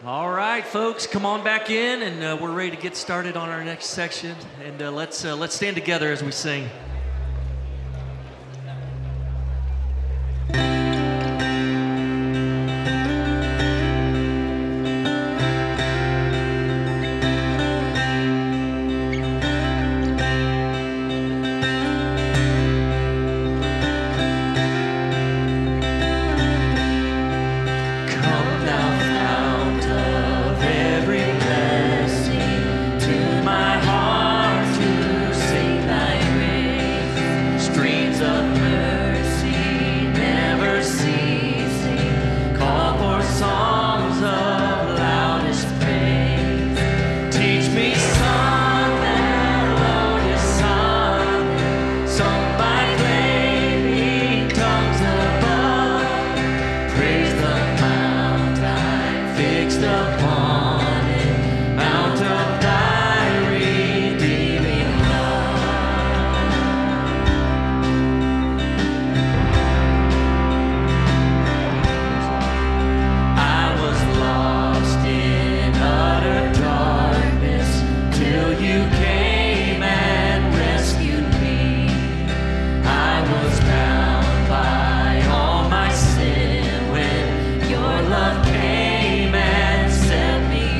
All right, folks, come on back in, and we're ready to get started on our next section. And let's stand together as we sing. Love came and set me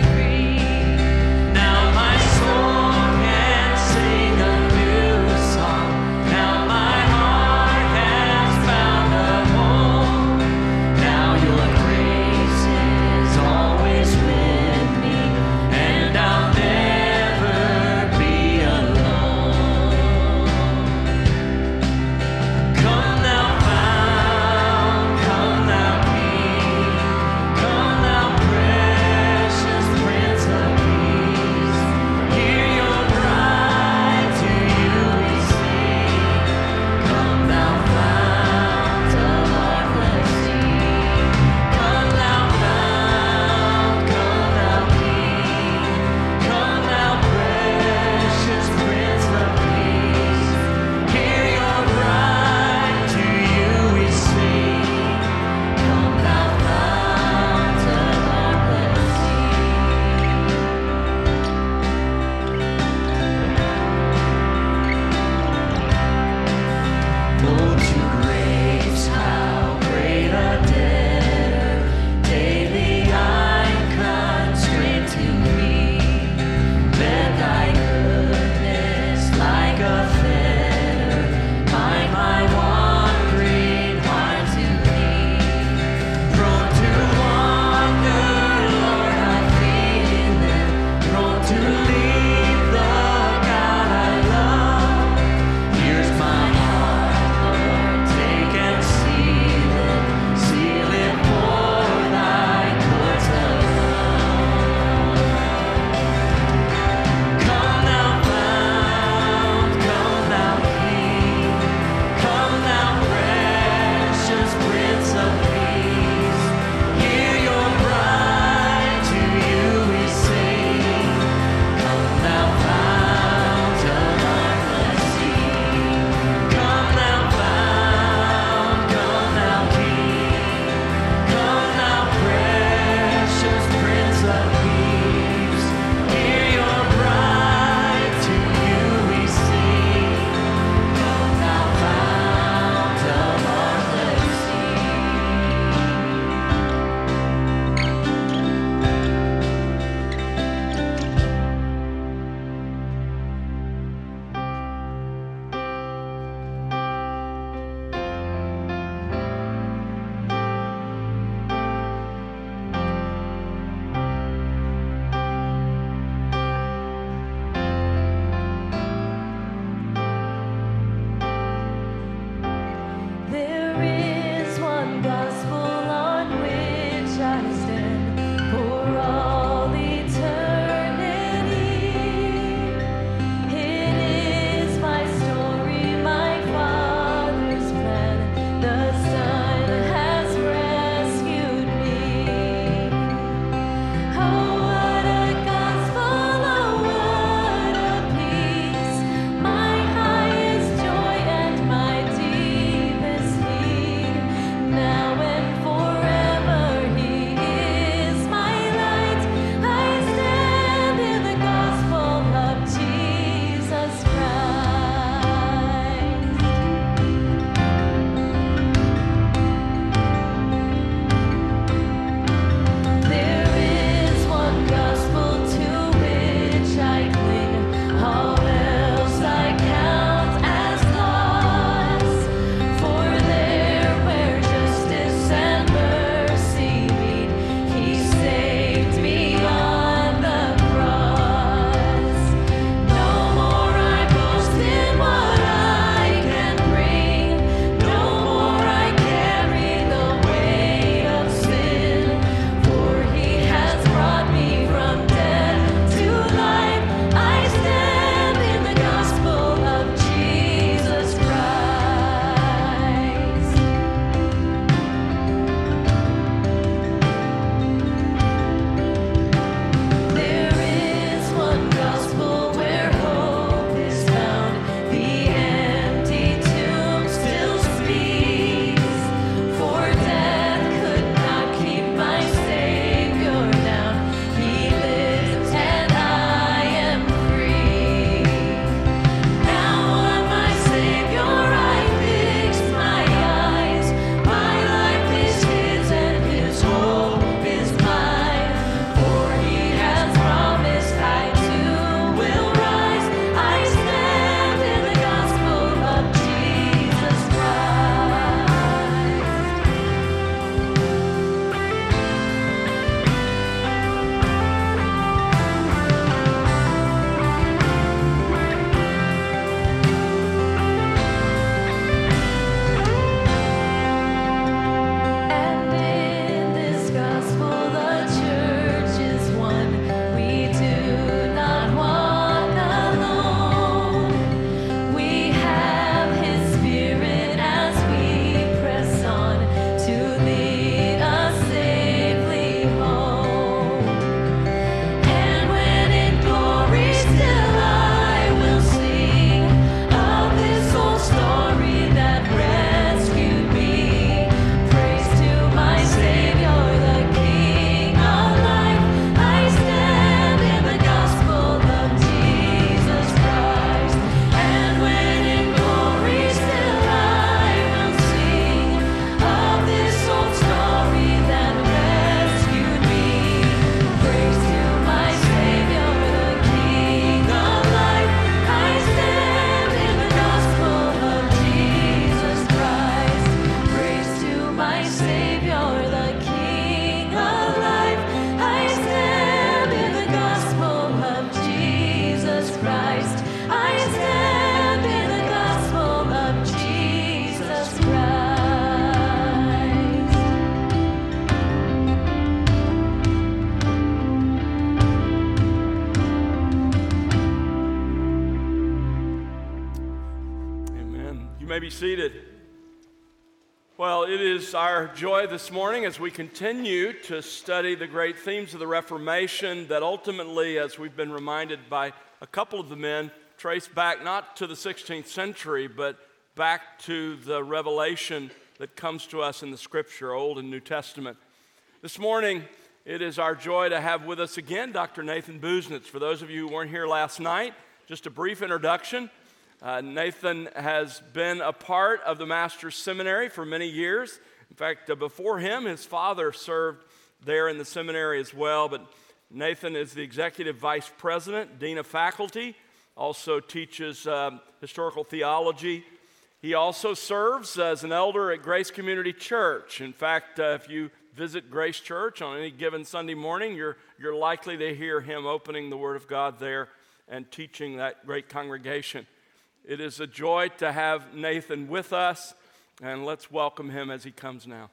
may be seated. Well, it is our joy this morning as we continue to study the great themes of the Reformation that ultimately, as we've been reminded by a couple of the men, trace back not to the 16th century, but back to the revelation that comes to us in the Scripture, Old and New Testament. This morning, it is our joy to have with us again Dr. Nathan Busenitz. For those of you who weren't here last night, just a brief introduction. Nathan has been a part of the Master's Seminary for many years. In fact, before him, his father served there in the seminary as well. But Nathan is the Executive Vice President, Dean of Faculty, also teaches historical theology. He also serves as an elder at Grace Community Church. In fact, if you visit Grace Church on any given Sunday morning, you're likely to hear him opening the Word of God there and teaching that great congregation. It is a joy to have Nathan with us, and let's welcome him as he comes now.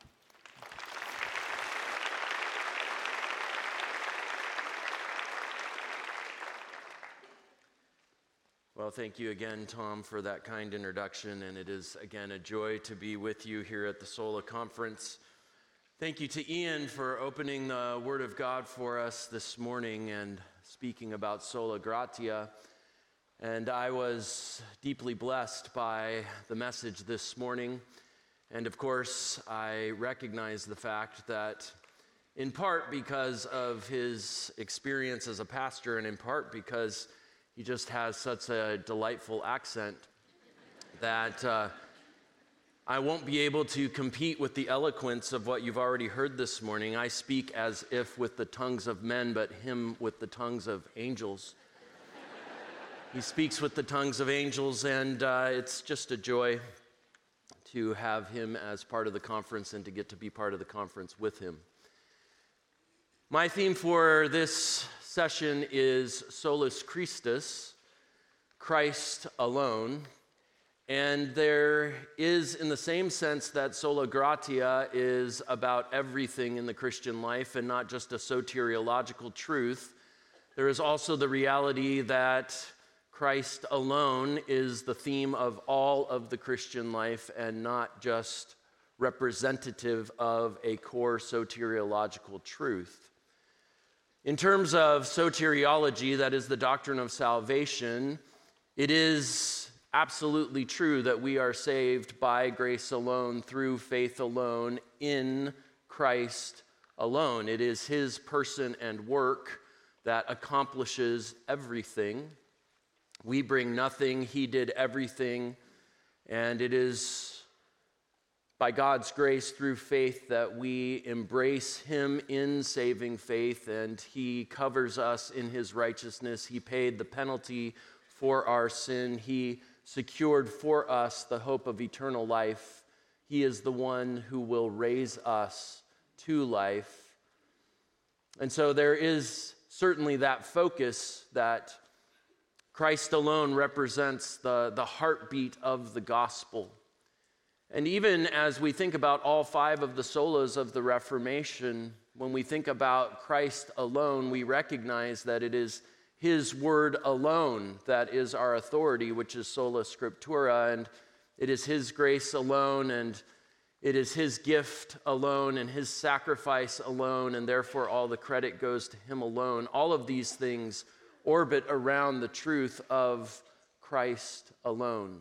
Well, thank you again, Tom, for that kind introduction, and it is again a joy to be with you here at the Sola Conference. Thank you to Ian for opening the Word of God for us this morning and speaking about Sola Gratia. And I was deeply blessed by the message this morning. And of course, I recognize the fact that in part because of his experience as a pastor, and in part because he just has such a delightful accent, that I won't be able to compete with the eloquence of what you've already heard this morning. I speak as if with the tongues of men, but him with the tongues of angels. He speaks with the tongues of angels, and it's just a joy to have him as part of the conference and to get to be part of the conference with him. My theme for this session is Solus Christus, Christ alone. And there is, in the same sense that Sola Gratia is about everything in the Christian life and not just a soteriological truth, there is also the reality that Christ alone is the theme of all of the Christian life and not just representative of a core soteriological truth. In terms of soteriology, that is the doctrine of salvation, it is absolutely true that we are saved by grace alone, through faith alone, in Christ alone. It is his person and work that accomplishes everything. We bring nothing, he did everything, and it is by God's grace through faith that we embrace him in saving faith, and he covers us in his righteousness. He paid the penalty for our sin. He secured for us the hope of eternal life. He is the one who will raise us to life. And so there is certainly that focus that Christ alone represents the heartbeat of the gospel. And even as we think about all five of the solas of the Reformation, when we think about Christ alone, we recognize that it is his word alone that is our authority, which is sola scriptura, and it is his grace alone, and it is his gift alone, and his sacrifice alone, and therefore all the credit goes to him alone. All of these things orbit around the truth of Christ alone.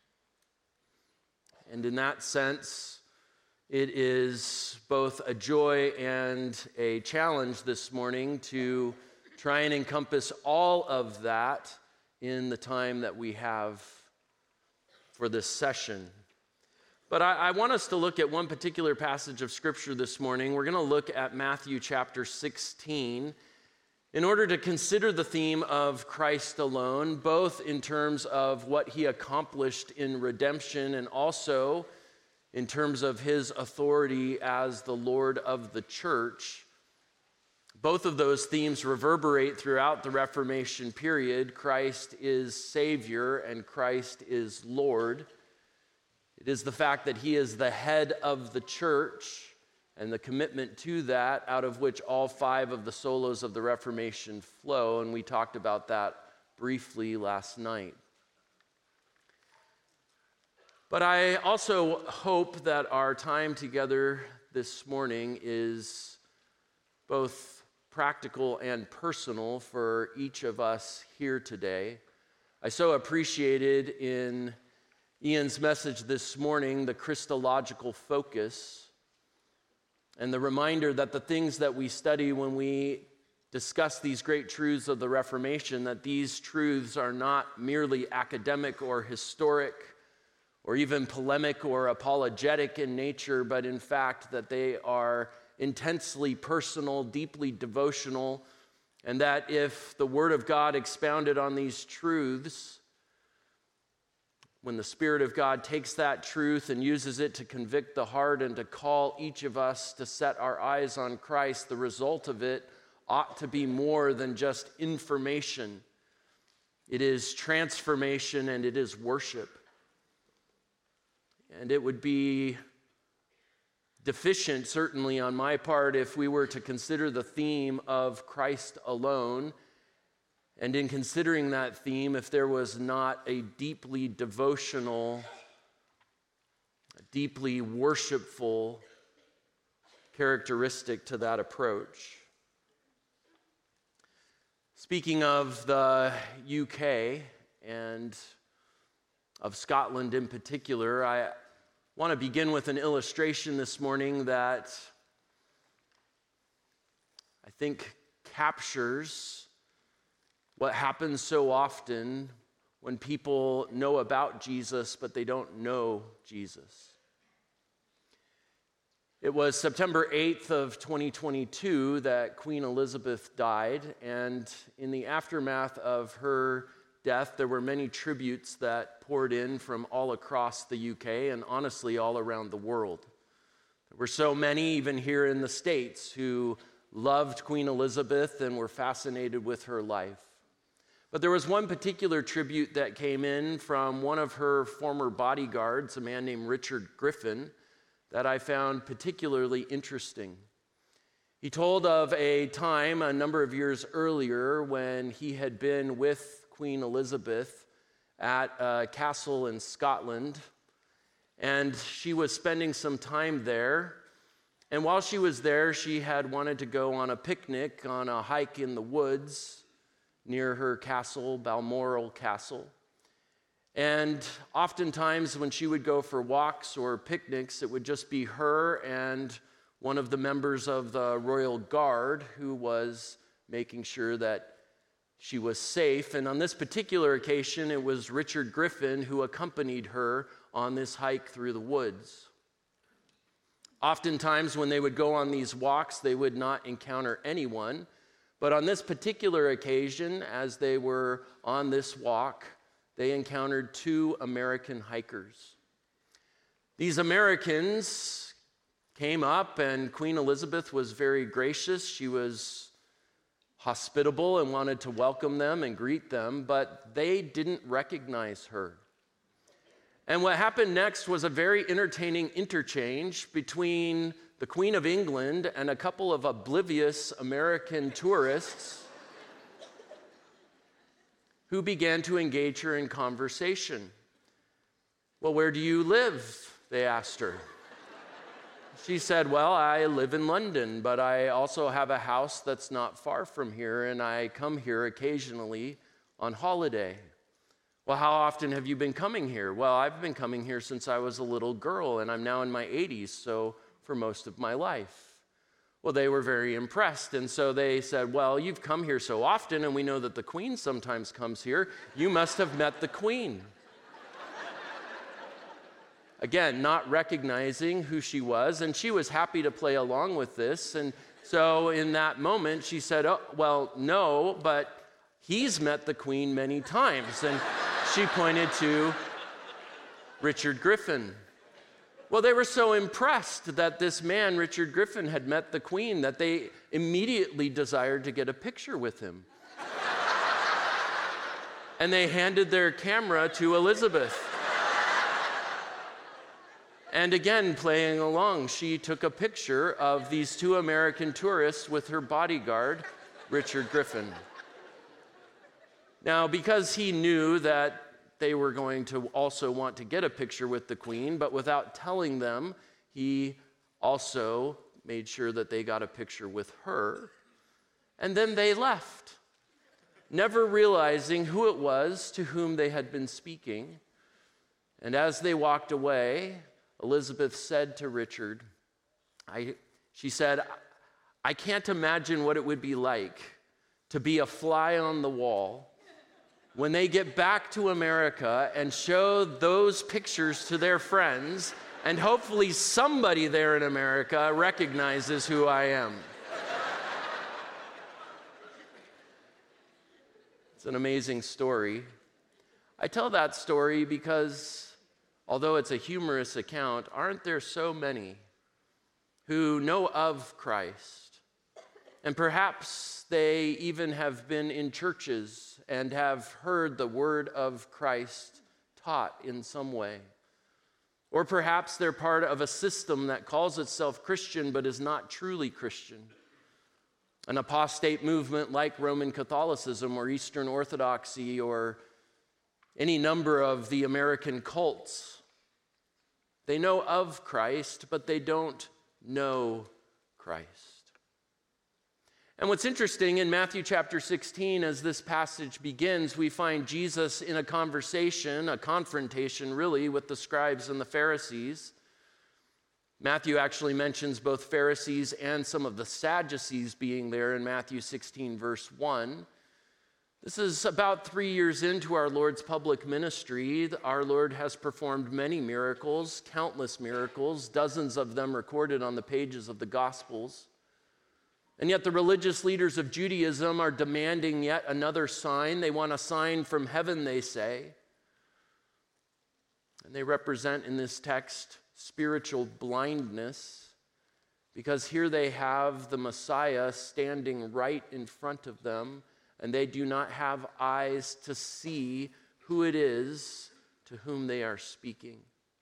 And in that sense, it is both a joy and a challenge this morning to try and encompass all of that in the time that we have for this session. But I want us to look at one particular passage of Scripture this morning. We're going to look at Matthew chapter 16 in order to consider the theme of Christ alone, both in terms of what he accomplished in redemption and also in terms of his authority as the Lord of the church. Both of those themes reverberate throughout the Reformation period. Christ is Savior and Christ is Lord. It is the fact that he is the head of the church and the commitment to that, out of which all five of the solas of the Reformation flow, and we talked about that briefly last night. But I also hope that our time together this morning is both practical and personal for each of us here today. I so appreciated in Ian's message this morning the Christological focus and the reminder that the things that we study when we discuss these great truths of the Reformation, that these truths are not merely academic or historic or even polemic or apologetic in nature, but in fact that they are intensely personal, deeply devotional, and that if the Word of God expounded on these truths, when the Spirit of God takes that truth and uses it to convict the heart and to call each of us to set our eyes on Christ, the result of it ought to be more than just information. It is transformation and it is worship. And it would be deficient, certainly on my part, if we were to consider the theme of Christ alone. And in considering that theme, if there was not a deeply devotional, deeply worshipful characteristic to that approach. Speaking of the UK and of Scotland in particular, I want to begin with an illustration this morning that I think captures what happens so often when people know about Jesus, but they don't know Jesus. It was September 8th of 2022 that Queen Elizabeth died, and in the aftermath of her death, there were many tributes that poured in from all across the UK and honestly all around the world. There were so many, even here in the States, who loved Queen Elizabeth and were fascinated with her life. But there was one particular tribute that came in from one of her former bodyguards, a man named Richard Griffin, that I found particularly interesting. He told of a time a number of years earlier when he had been with Queen Elizabeth at a castle in Scotland, and she was spending some time there. And while she was there, she had wanted to go on a picnic, on a hike in the woods near her castle, Balmoral Castle. And oftentimes when she would go for walks or picnics, it would just be her and one of the members of the Royal Guard who was making sure that she was safe. And on this particular occasion, it was Richard Griffin who accompanied her on this hike through the woods. Oftentimes when they would go on these walks, they would not encounter anyone. But on this particular occasion, as they were on this walk, they encountered two American hikers. These Americans came up, and Queen Elizabeth was very gracious. She was hospitable and wanted to welcome them and greet them, but they didn't recognize her. And what happened next was a very entertaining interchange between the Queen of England and a couple of oblivious American tourists who began to engage her in conversation. "Well, where do you live?" they asked her. She said, "Well, I live in London, but I also have a house that's not far from here, and I come here occasionally on holiday." "Well, how often have you been coming here?" "Well, I've been coming here since I was a little girl, and I'm now in my 80s, so for most of my life." Well, they were very impressed, and so they said, "Well, you've come here so often, and we know that the Queen sometimes comes here. You must have met the Queen." Again, not recognizing who she was, and she was happy to play along with this. And so in that moment, she said, "Oh, well, no, but he's met the Queen many times." And she pointed to Richard Griffin. Well, they were so impressed that this man, Richard Griffin, had met the Queen that they immediately desired to get a picture with him. And they handed their camera to Elizabeth. And again, playing along, she took a picture of these two American tourists with her bodyguard, Richard Griffin. Now, because he knew that they were going to also want to get a picture with the queen, but without telling them, he also made sure that they got a picture with her. And then they left, never realizing who it was to whom they had been speaking. And as they walked away, Elizabeth said to Richard, she said, I can't imagine what it would be like to be a fly on the wall when they get back to America and show those pictures to their friends, and hopefully somebody there in America recognizes who I am. It's an amazing story. I tell that story because, although it's a humorous account, aren't there so many who know of Christ? And perhaps they even have been in churches and have heard the word of Christ taught in some way. Or perhaps they're part of a system that calls itself Christian but is not truly Christian. An apostate movement like Roman Catholicism or Eastern Orthodoxy or any number of the American cults. They know of Christ, but they don't know Christ. And what's interesting in Matthew chapter 16, as this passage begins, we find Jesus in a conversation, a confrontation really, with the scribes and the Pharisees. Matthew actually mentions both Pharisees and some of the Sadducees being there in Matthew 16, verse 1. This is about 3 years into our Lord's public ministry. Our Lord has performed many miracles, countless miracles, dozens of them recorded on the pages of the Gospels. And yet the religious leaders of Judaism are demanding yet another sign. They want a sign from heaven, they say. And they represent in this text spiritual blindness, because here they have the Messiah standing right in front of them, and they do not have eyes to see who it is to whom they are speaking.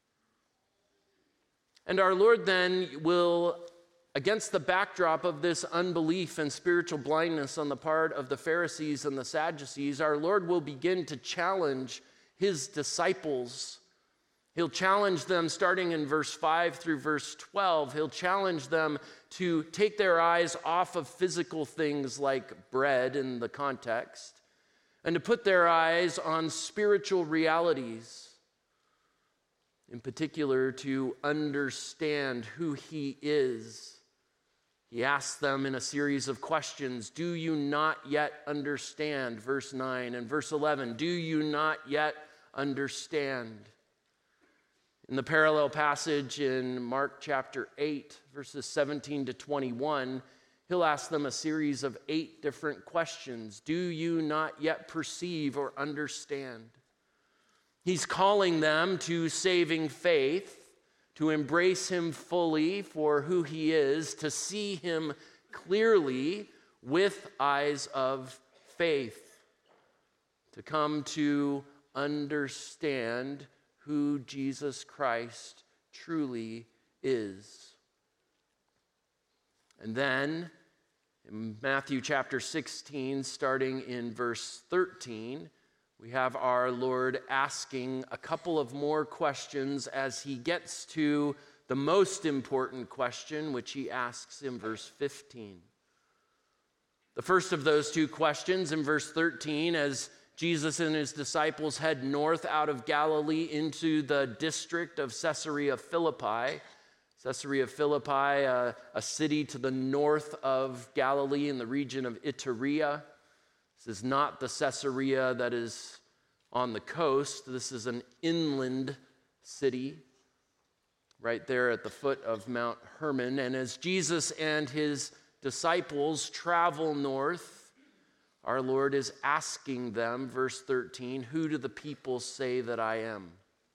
And our Lord then will, against the backdrop of this unbelief and spiritual blindness on the part of the Pharisees and the Sadducees, our Lord will begin to challenge his disciples. He'll challenge them starting in verse 5 through verse 12. He'll challenge them to take their eyes off of physical things like bread in the context, and to put their eyes on spiritual realities. In particular, to understand who he is. He asks them in a series of questions, do you not yet understand? Verse 9 and verse 11, do you not yet understand? In the parallel passage in Mark chapter 8, verses 17 to 21, he'll ask them a series of 8 different questions. Do you not yet perceive or understand? He's calling them to saving faith, to embrace him fully for who he is, to see him clearly with eyes of faith, to come to understand who Jesus Christ truly is. And then in Matthew chapter 16, starting in verse 13, we have our Lord asking a couple of more questions as he gets to the most important question, which he asks in verse 15. The first of those 2 questions in verse 13, as Jesus and his disciples head north out of Galilee into the district of Caesarea Philippi. Caesarea Philippi, a city to the north of Galilee in the region of Iturea. This is not the Caesarea that is on the coast. This is an inland city right there at the foot of Mount Hermon. And as Jesus and his disciples travel north, our Lord is asking them, verse 13, who do the people say that I am?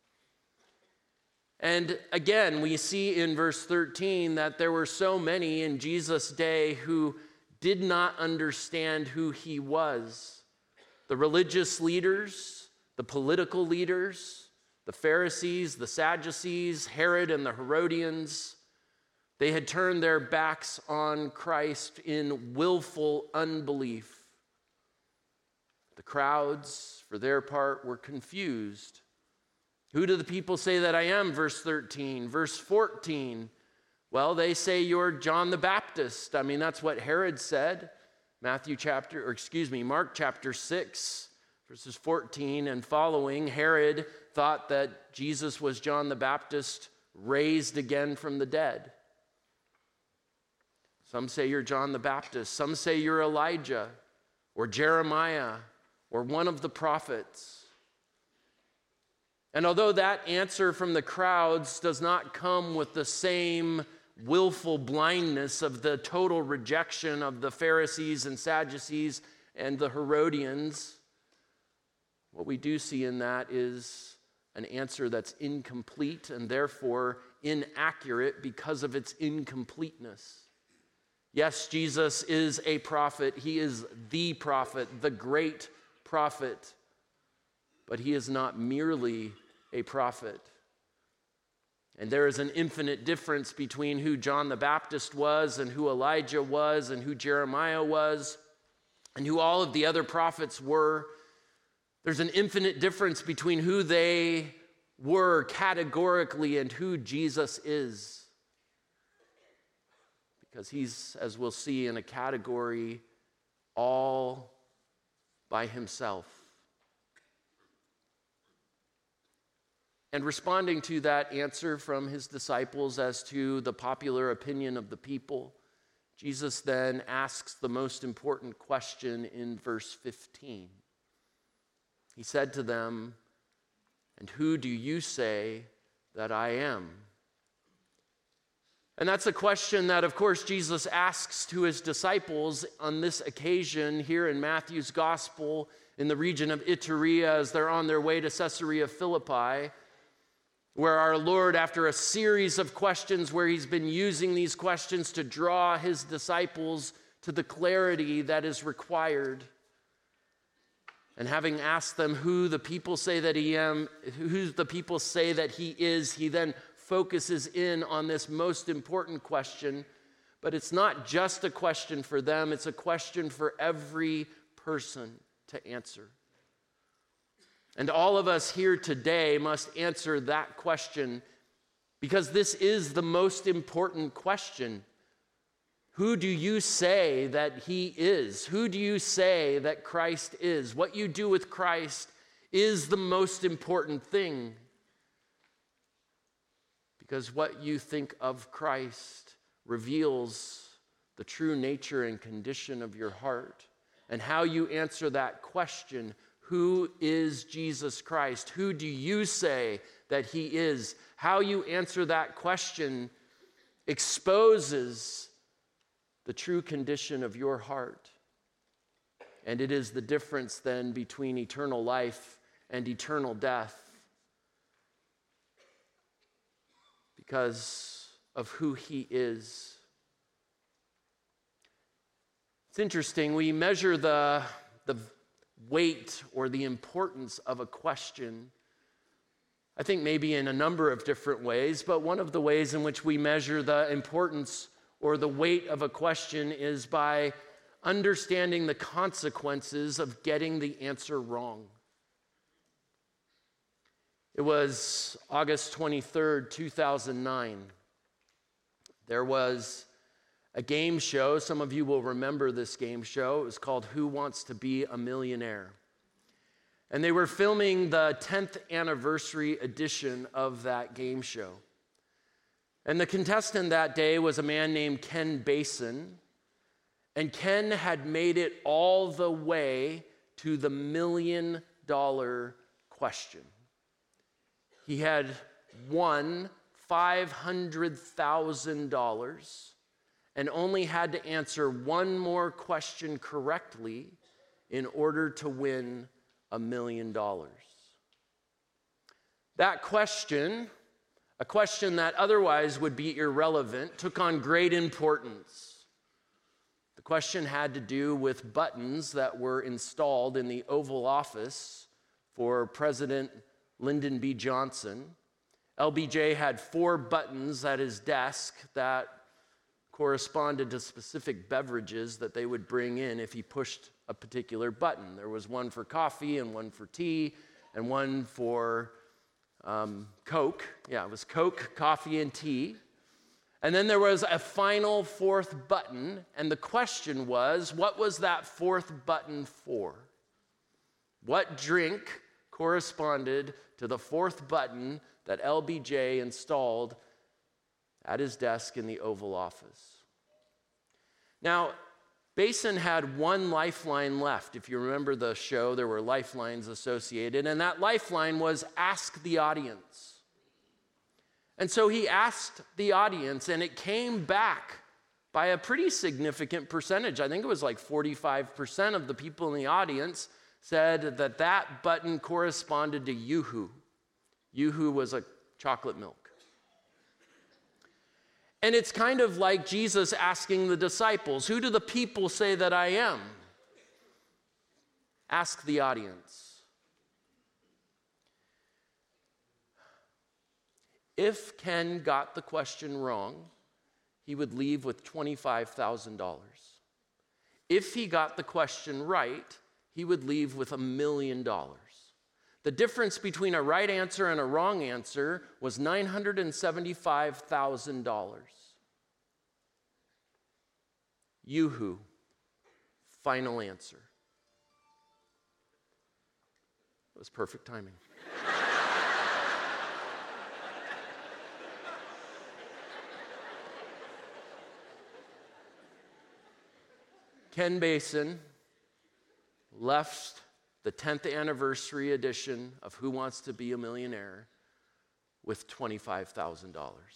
And again, we see in verse 13 that there were so many in Jesus' day who did not understand who he was. The religious leaders, the political leaders, the Pharisees, the Sadducees, Herod and the Herodians, they had turned their backs on Christ in willful unbelief. The crowds, for their part, were confused. Who do the people say that I am? Verse 13. Verse 14. Well, they say you're John the Baptist. I mean, that's what Herod said. Mark chapter 6, verses 14 and following. Herod thought that Jesus was John the Baptist raised again from the dead. Some say you're John the Baptist. Some say you're Elijah or Jeremiah or one of the prophets. And although that answer from the crowds does not come with the same willful blindness of the total rejection of the Pharisees and Sadducees and the Herodians, what we do see in that is an answer that's incomplete and therefore inaccurate because of its incompleteness. Yes, Jesus is a prophet. He is the prophet, the great prophet. But he is not merely a prophet. And there is an infinite difference between who John the Baptist was and who Elijah was and who Jeremiah was and who all of the other prophets were. There's an infinite difference between who they were categorically and who Jesus is. Because he's, as we'll see, in a category all by himself. And responding to that answer from his disciples as to the popular opinion of the people, Jesus then asks the most important question in verse 15. He said to them, "And who do you say that I am?" And that's a question that, of course, Jesus asks to his disciples on this occasion here in Matthew's gospel in the region of Iturea as they're on their way to Caesarea Philippi, where our Lord, after a series of questions where he's been using these questions to draw his disciples to the clarity that is required, and having asked them who the people say that he is, he then focuses in on this most important question. But it's not just a question for them, it's a question for every person to answer. And all of us here today must answer that question because this is the most important question. Who do you say that he is? Who do you say that Christ is? What you do with Christ is the most important thing. Because what you think of Christ reveals the true nature and condition of your heart. And how you answer that question, who is Jesus Christ? Who do you say that he is? How you answer that question exposes the true condition of your heart. And it is the difference then between eternal life and eternal death. Because of who he is. It's interesting, we measure the weight or the importance of a question, I think maybe in a number of different ways, but one of the ways in which we measure the importance or the weight of a question is by understanding the consequences of getting the answer wrong. It was August 23rd, 2009. There was a game show. Some of you will remember this game show. It was called Who Wants to Be a Millionaire? And they were filming the 10th anniversary edition of that game show. And the contestant that day was a man named Ken Basin. And Ken had made it all the way to the $1 million question. He had won $500,000 and only had to answer one more question correctly in order to win $1 million. That question, a question that otherwise would be irrelevant, took on great importance. The question had to do with buttons that were installed in the Oval Office for President Lyndon B. Johnson. LBJ had 4 buttons at his desk that, corresponded to specific beverages that they would bring in if he pushed a particular button. There was one for coffee and one for tea and one for Coke. Yeah, it was Coke, coffee, and tea. And then there was a final fourth button, and the question was, what was that fourth button for? What drink corresponded to the fourth button that LBJ installed at his desk in the Oval Office? Now, Basin had one lifeline left. If you remember the show, there were lifelines associated, and that lifeline was ask the audience. And so he asked the audience, and it came back by a pretty significant percentage. I think it was like 45% of the people in the audience said that that button corresponded to Yoo-hoo. Yoo-hoo was a chocolate milk. And it's kind of like Jesus asking the disciples, who do the people say that I am? Ask the audience. If Ken got the question wrong, he would leave with $25,000. If he got the question right, he would leave with $1 million. The difference between a right answer and a wrong answer was $975,000. Yoo-hoo, final answer. It was perfect timing. Ken Basin left the 10th anniversary edition of Who Wants to Be a Millionaire with $25,000.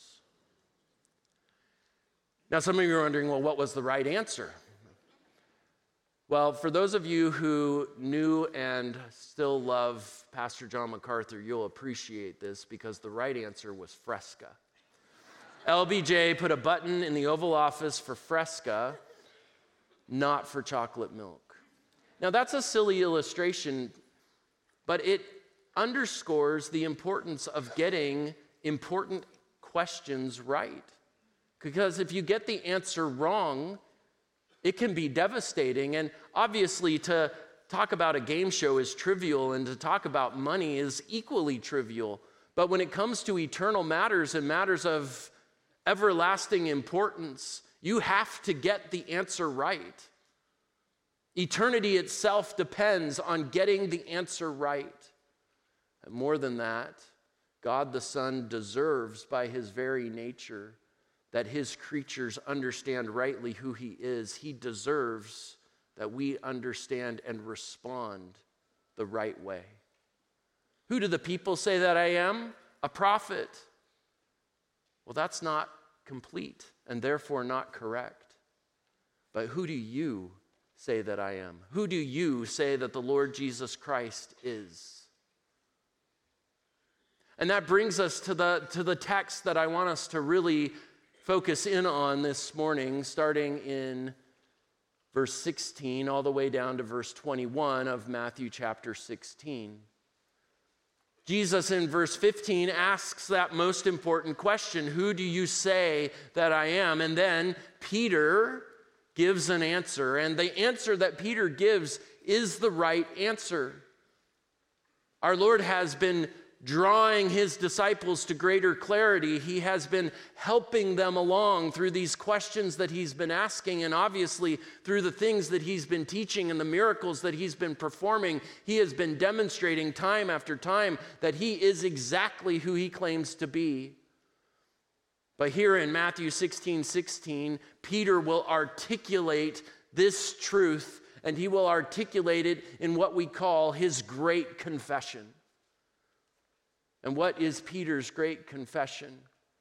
Now, some of you are wondering, well, what was the right answer? Well, for those of you who knew and still love Pastor John MacArthur, you'll appreciate this because the right answer was Fresca. LBJ put a button in the Oval Office for Fresca, not for chocolate milk. Now, that's a silly illustration, but it underscores the importance of getting important questions right. Because if you get the answer wrong, it can be devastating. And obviously, to talk about a game show is trivial, and to talk about money is equally trivial. But when it comes to eternal matters and matters of everlasting importance, you have to get the answer right. Eternity itself depends on getting the answer right. And more than that, God the Son deserves by his very nature that his creatures understand rightly who he is. He deserves that we understand and respond the right way. Who do the people say that I am? A prophet. Well, that's not complete and therefore not correct. But who do you say that I am? Who do you say that the Lord Jesus Christ is? And that brings us to the text that I want us to really focus in on this morning, starting in verse 16 all the way down to verse 21 of Matthew chapter 16. Jesus in verse 15 asks that most important question, who do you say that I am? And then Peter gives an answer, and the answer that Peter gives is the right answer. Our Lord has been drawing his disciples to greater clarity. He has been helping them along through these questions that he's been asking, and obviously through the things that he's been teaching and the miracles that he's been performing. He has been demonstrating time after time that he is exactly who he claims to be. But here in Matthew 16:16, Peter will articulate this truth, and he will articulate it in what we call his great confession. And what is Peter's great confession?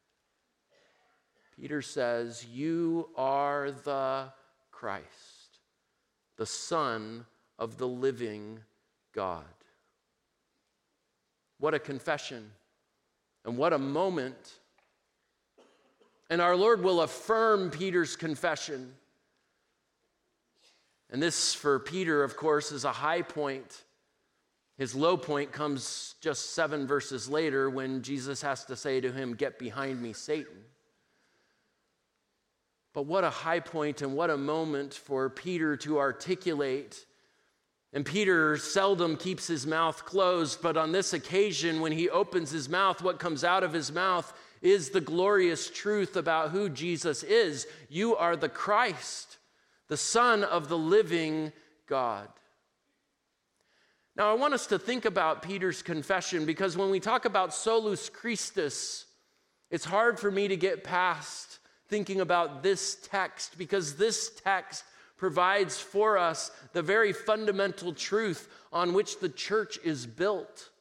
Peter says, you are the Christ, the Son of the living God. What a confession, and what a moment. And our Lord will affirm Peter's confession. And this, for Peter, of course, is a high point. His low point comes just 7 verses later when Jesus has to say to him, get behind me, Satan. But what a high point and what a moment for Peter to articulate. And Peter seldom keeps his mouth closed, but on this occasion, when he opens his mouth, what comes out of his mouth is the glorious truth about who Jesus is. You are the Christ, the Son of the living God. Now, I want us to think about Peter's confession, because when we talk about solus Christus, it's hard for me to get past thinking about this text, because this text provides for us the very fundamental truth on which the church is built.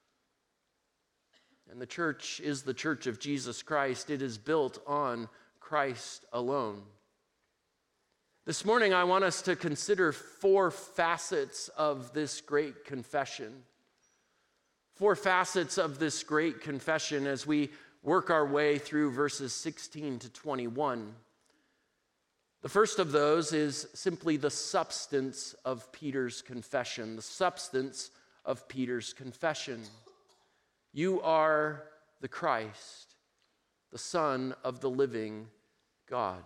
And the church is the church of Jesus Christ. It is built on Christ alone. This morning, I want us to consider 4 facets of this great confession. 4 facets of this great confession as we work our way through verses 16 to 21. The first of those is simply the substance of Peter's confession. The substance of Peter's confession. You are the Christ, the Son of the living God.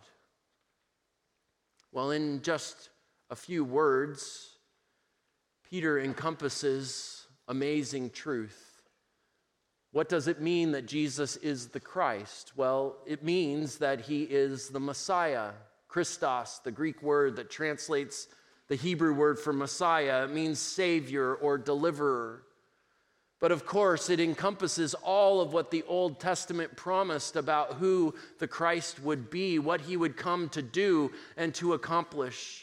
Well, in just a few words, Peter encompasses amazing truth. What does it mean that Jesus is the Christ? Well, it means that he is the Messiah. Christos, the Greek word that translates the Hebrew word for Messiah, it means Savior or deliverer. But of course, it encompasses all of what the Old Testament promised about who the Christ would be, what he would come to do and to accomplish.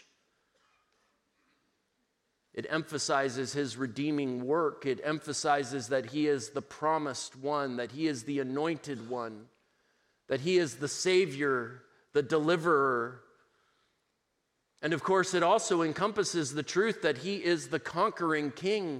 It emphasizes his redeeming work. It emphasizes that he is the promised one, that he is the anointed one, that he is the Savior, the deliverer. And of course, it also encompasses the truth that he is the conquering king.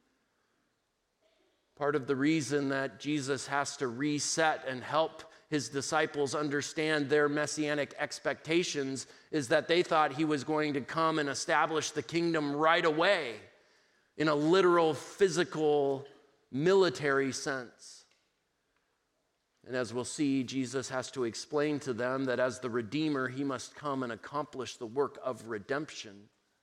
Part of the reason that Jesus has to reset and help his disciples understand their messianic expectations is that they thought he was going to come and establish the kingdom right away in a literal, physical, military sense. And as we'll see, Jesus has to explain to them that as the Redeemer, he must come and accomplish the work of redemption.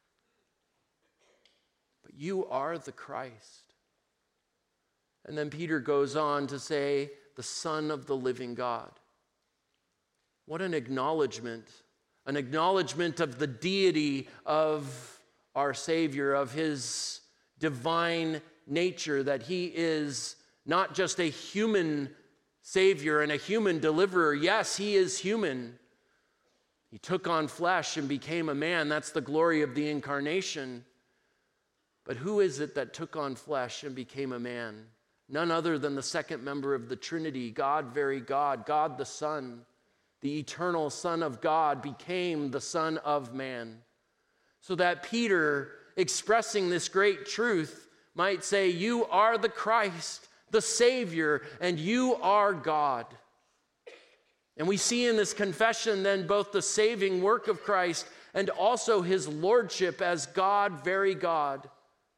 But you are the Christ. And then Peter goes on to say, the Son of the living God. What an acknowledgement of the deity of our Savior, of his divine nature, that he is not just a human Savior and a human deliverer. Yes, he is human. He took on flesh and became a man. That's the glory of the incarnation. But who is it that took on flesh and became a man? None other than the second member of the Trinity, God, very God, God the Son, the eternal Son of God, became the Son of Man. So that Peter, expressing this great truth, might say, you are the Christ, the Savior, and you are God. And we see in this confession then both the saving work of Christ and also his lordship as God, very God.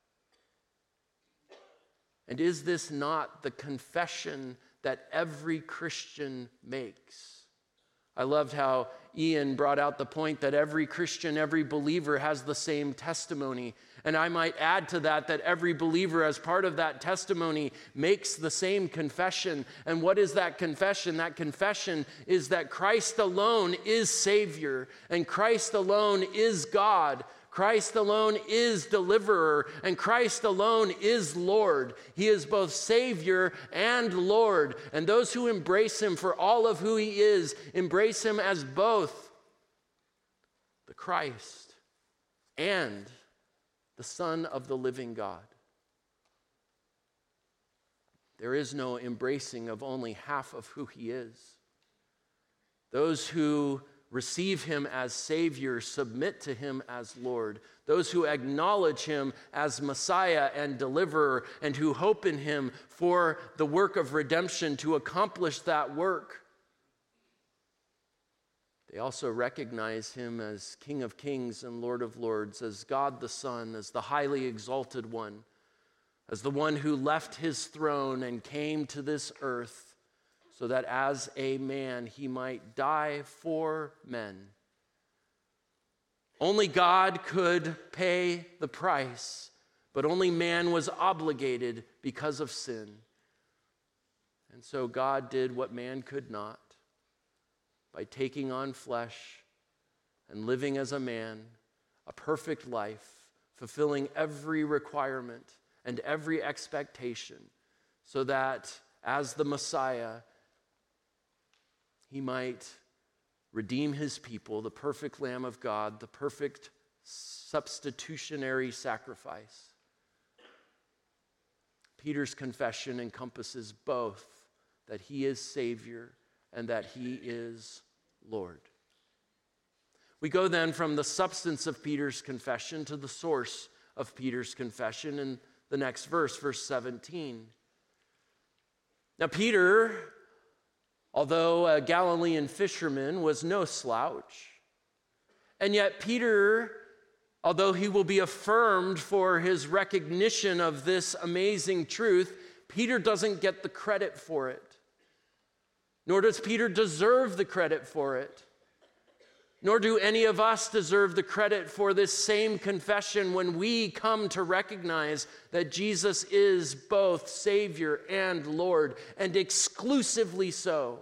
And is this not the confession that every Christian makes? I loved how Ian brought out the point that every Christian, every believer has the same testimony. And I might add to that every believer, as part of that testimony, makes the same confession. And what is that confession? That confession is that Christ alone is Savior, and Christ alone is God. Christ alone is deliverer, and Christ alone is Lord. He is both Savior and Lord. And those who embrace him for all of who he is, embrace him as both the Christ and the Son of the living God. There is no embracing of only half of who he is. Those who receive him as Savior, submit to him as Lord. Those who acknowledge him as Messiah and deliverer, and who hope in him for the work of redemption to accomplish that work. They also recognize him as King of Kings and Lord of Lords, as God the Son, as the highly exalted one, as the one who left his throne and came to this earth so that as a man he might die for men. Only God could pay the price, but only man was obligated because of sin. And so God did what man could not by taking on flesh and living as a man, a perfect life, fulfilling every requirement and every expectation, so that as the Messiah, he might redeem his people, the perfect Lamb of God, the perfect substitutionary sacrifice. Peter's confession encompasses both that he is Savior and that he is Lord. We go then from the substance of Peter's confession to the source of Peter's confession in the next verse, verse 17. Now, Peter, although a Galilean fisherman, was no slouch. And yet Peter, although he will be affirmed for his recognition of this amazing truth, Peter doesn't get the credit for it. Nor does Peter deserve the credit for it. Nor do any of us deserve the credit for this same confession when we come to recognize that Jesus is both Savior and Lord, and exclusively so.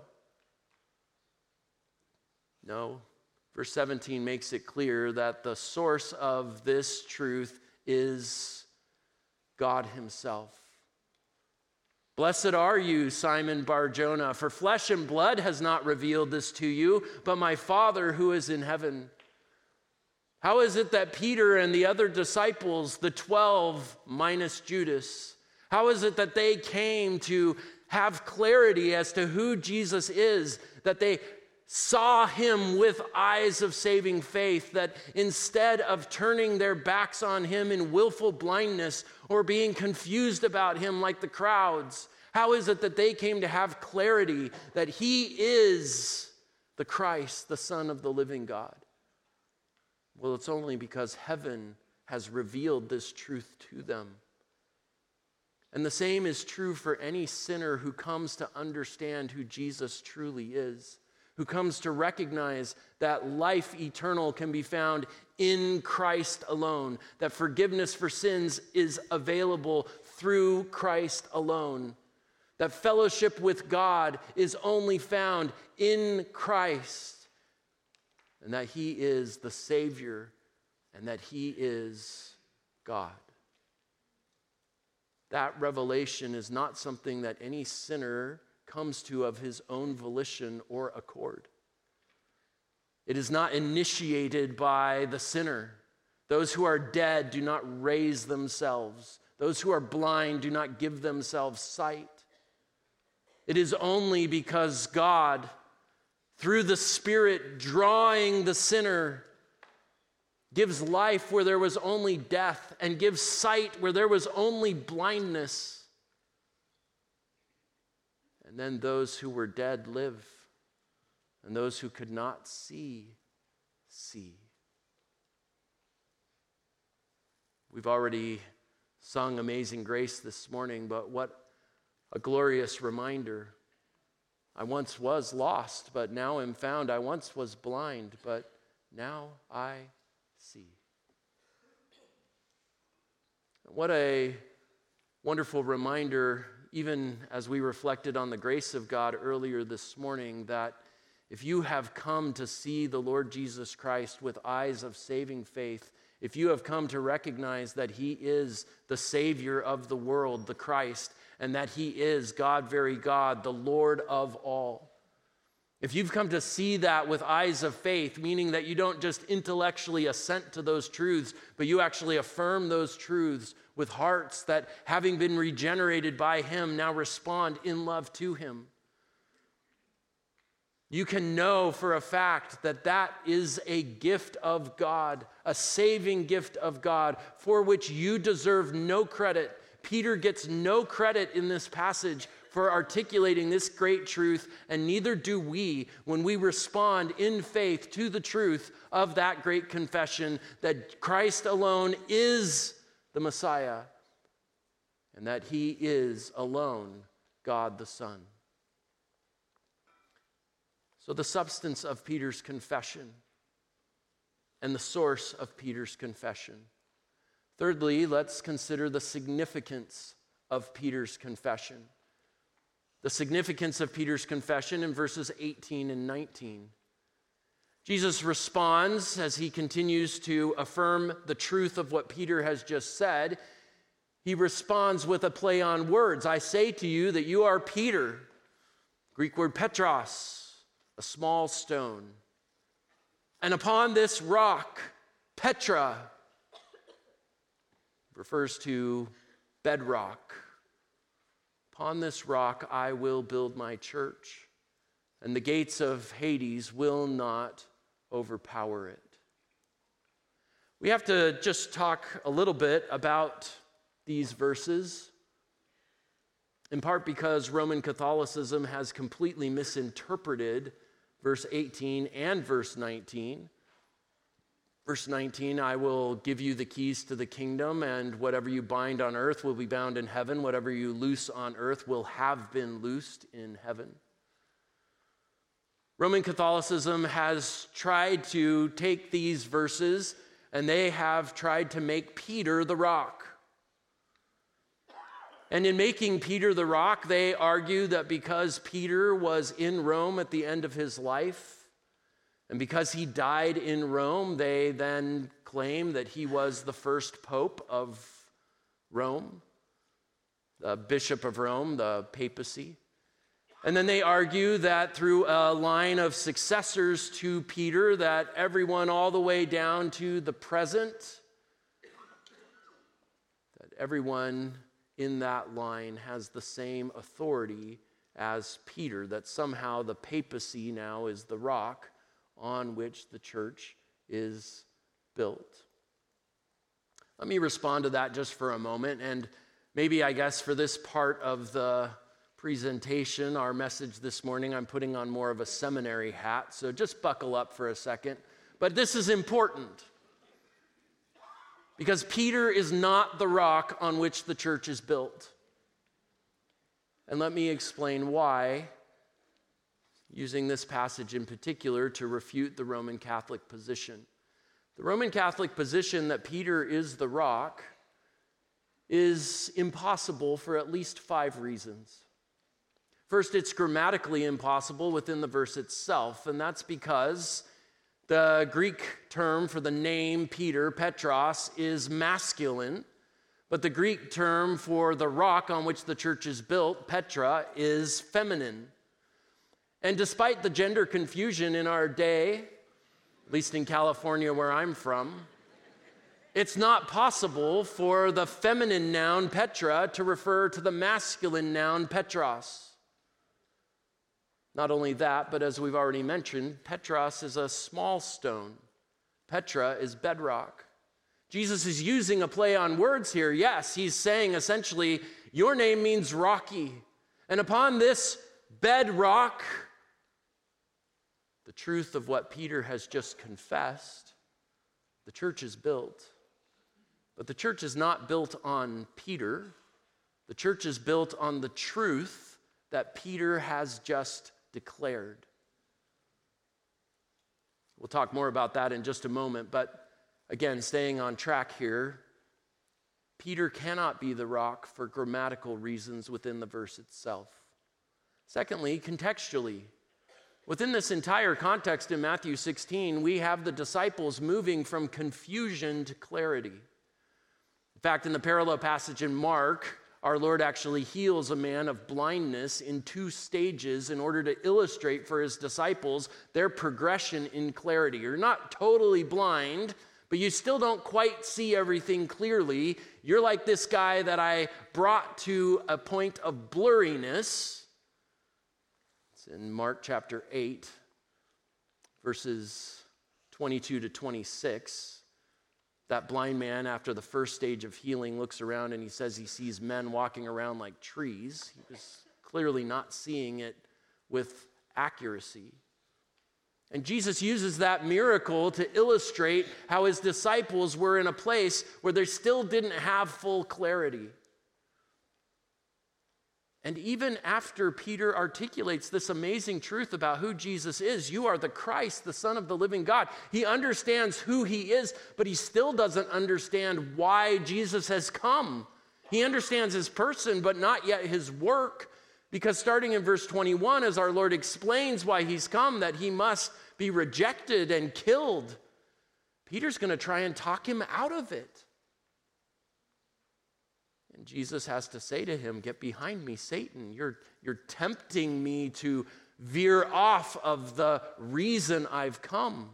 No, verse 17 makes it clear that the source of this truth is God himself. Blessed are you, Simon Bar-Jonah, for flesh and blood has not revealed this to you, but my Father who is in heaven. How is it that Peter and the other disciples, the 12 minus Judas, how is it that they came to have clarity as to who Jesus is, that they saw him with eyes of saving faith, that instead of turning their backs on him in willful blindness or being confused about him like the crowds, how is it that they came to have clarity that he is the Christ, the Son of the living God? Well, it's only because heaven has revealed this truth to them. And the same is true for any sinner who comes to understand who Jesus truly is, who comes to recognize that life eternal can be found in Christ alone, that forgiveness for sins is available through Christ alone, that fellowship with God is only found in Christ, and that he is the Savior and that he is God. That revelation is not something that any sinner comes to of his own volition or accord. It is not initiated by the sinner. Those who are dead do not raise themselves. Those who are blind do not give themselves sight. It is only because God, through the Spirit drawing the sinner, gives life where there was only death and gives sight where there was only blindness. And then those who were dead live, and those who could not see. We've already sung Amazing Grace this morning, but what a glorious reminder. I once was lost, but now am found. I once was blind, but now I see. What a wonderful reminder, even as we reflected on the grace of God earlier this morning, that if you have come to see the Lord Jesus Christ with eyes of saving faith, if you have come to recognize that he is the Savior of the world, the Christ, and that he is God, very God, the Lord of all, if you've come to see that with eyes of faith, meaning that you don't just intellectually assent to those truths, but you actually affirm those truths with hearts that, having been regenerated by him, now respond in love to him, you can know for a fact that that is a gift of God, a saving gift of God, for which you deserve no credit. Peter gets no credit in this passage for articulating this great truth, and neither do we when we respond in faith to the truth of that great confession that Christ alone is the Messiah and that he is alone God the Son. So the substance of Peter's confession and the source of Peter's confession. Thirdly, let's consider the significance of Peter's confession. The significance of Peter's confession in verses 18 and 19. Jesus responds as he continues to affirm the truth of what Peter has just said. He responds with a play on words. I say to you that you are Peter, Greek word Petros, a small stone. And upon this rock, Petra, refers to bedrock. Upon this rock I will build my church, and the gates of Hades will not overpower it. We have to just talk a little bit about these verses, in part because Roman Catholicism has completely misinterpreted verse 18 and verse 19. Verse 19, I will give you the keys to the kingdom, and whatever you bind on earth will be bound in heaven. Whatever you loose on earth will have been loosed in heaven. Roman Catholicism has tried to take these verses, and they have tried to make Peter the rock. And in making Peter the rock, they argue that because Peter was in Rome at the end of his life, and because he died in Rome, they then claim that he was the first pope of Rome, the bishop of Rome, the papacy. And then they argue that through a line of successors to Peter, that everyone all the way down to the present, that everyone in that line has the same authority as Peter, that somehow the papacy now is the rock on which the church is built. Let me respond to that just for a moment, and maybe, I guess, for this part of the presentation, our message this morning, I'm putting on more of a seminary hat, so just buckle up for a second. But this is important, because Peter is not the rock on which the church is built. And let me explain why, using this passage in particular to refute the Roman Catholic position. The Roman Catholic position that Peter is the rock is impossible for at least 5 reasons. First, it's grammatically impossible within the verse itself, and that's because the Greek term for the name Peter, Petros, is masculine, but the Greek term for the rock on which the church is built, Petra, is feminine. And despite the gender confusion in our day, at least in California where I'm from, it's not possible for the feminine noun Petra to refer to the masculine noun Petros. Not only that, but as we've already mentioned, Petros is a small stone. Petra is bedrock. Jesus is using a play on words here. Yes, he's saying essentially, your name means rocky. And upon this bedrock, the truth of what Peter has just confessed, the church is built. But the church is not built on Peter. The church is built on the truth that Peter has just declared. We'll talk more about that in just a moment, but again, staying on track here, Peter cannot be the rock for grammatical reasons within the verse itself. Secondly, contextually, within this entire context in Matthew 16, we have the disciples moving from confusion to clarity. In fact, in the parallel passage in Mark, our Lord actually heals a man of blindness in 2 stages in order to illustrate for his disciples their progression in clarity. You're not totally blind, but you still don't quite see everything clearly. You're like this guy that I brought to a point of blurriness. It's in Mark chapter 8, verses 22 to 26. That blind man, after the first stage of healing, looks around and he says he sees men walking around like trees. He was clearly not seeing it with accuracy. And Jesus uses that miracle to illustrate how his disciples were in a place where they still didn't have full clarity. And even after Peter articulates this amazing truth about who Jesus is, you are the Christ, the Son of the living God, he understands who he is, but he still doesn't understand why Jesus has come. He understands his person, but not yet his work, because starting in verse 21, as our Lord explains why he's come, that he must be rejected and killed, Peter's going to try and talk him out of it. And Jesus has to say to him, "Get behind me, Satan. You're tempting me to veer off of the reason I've come."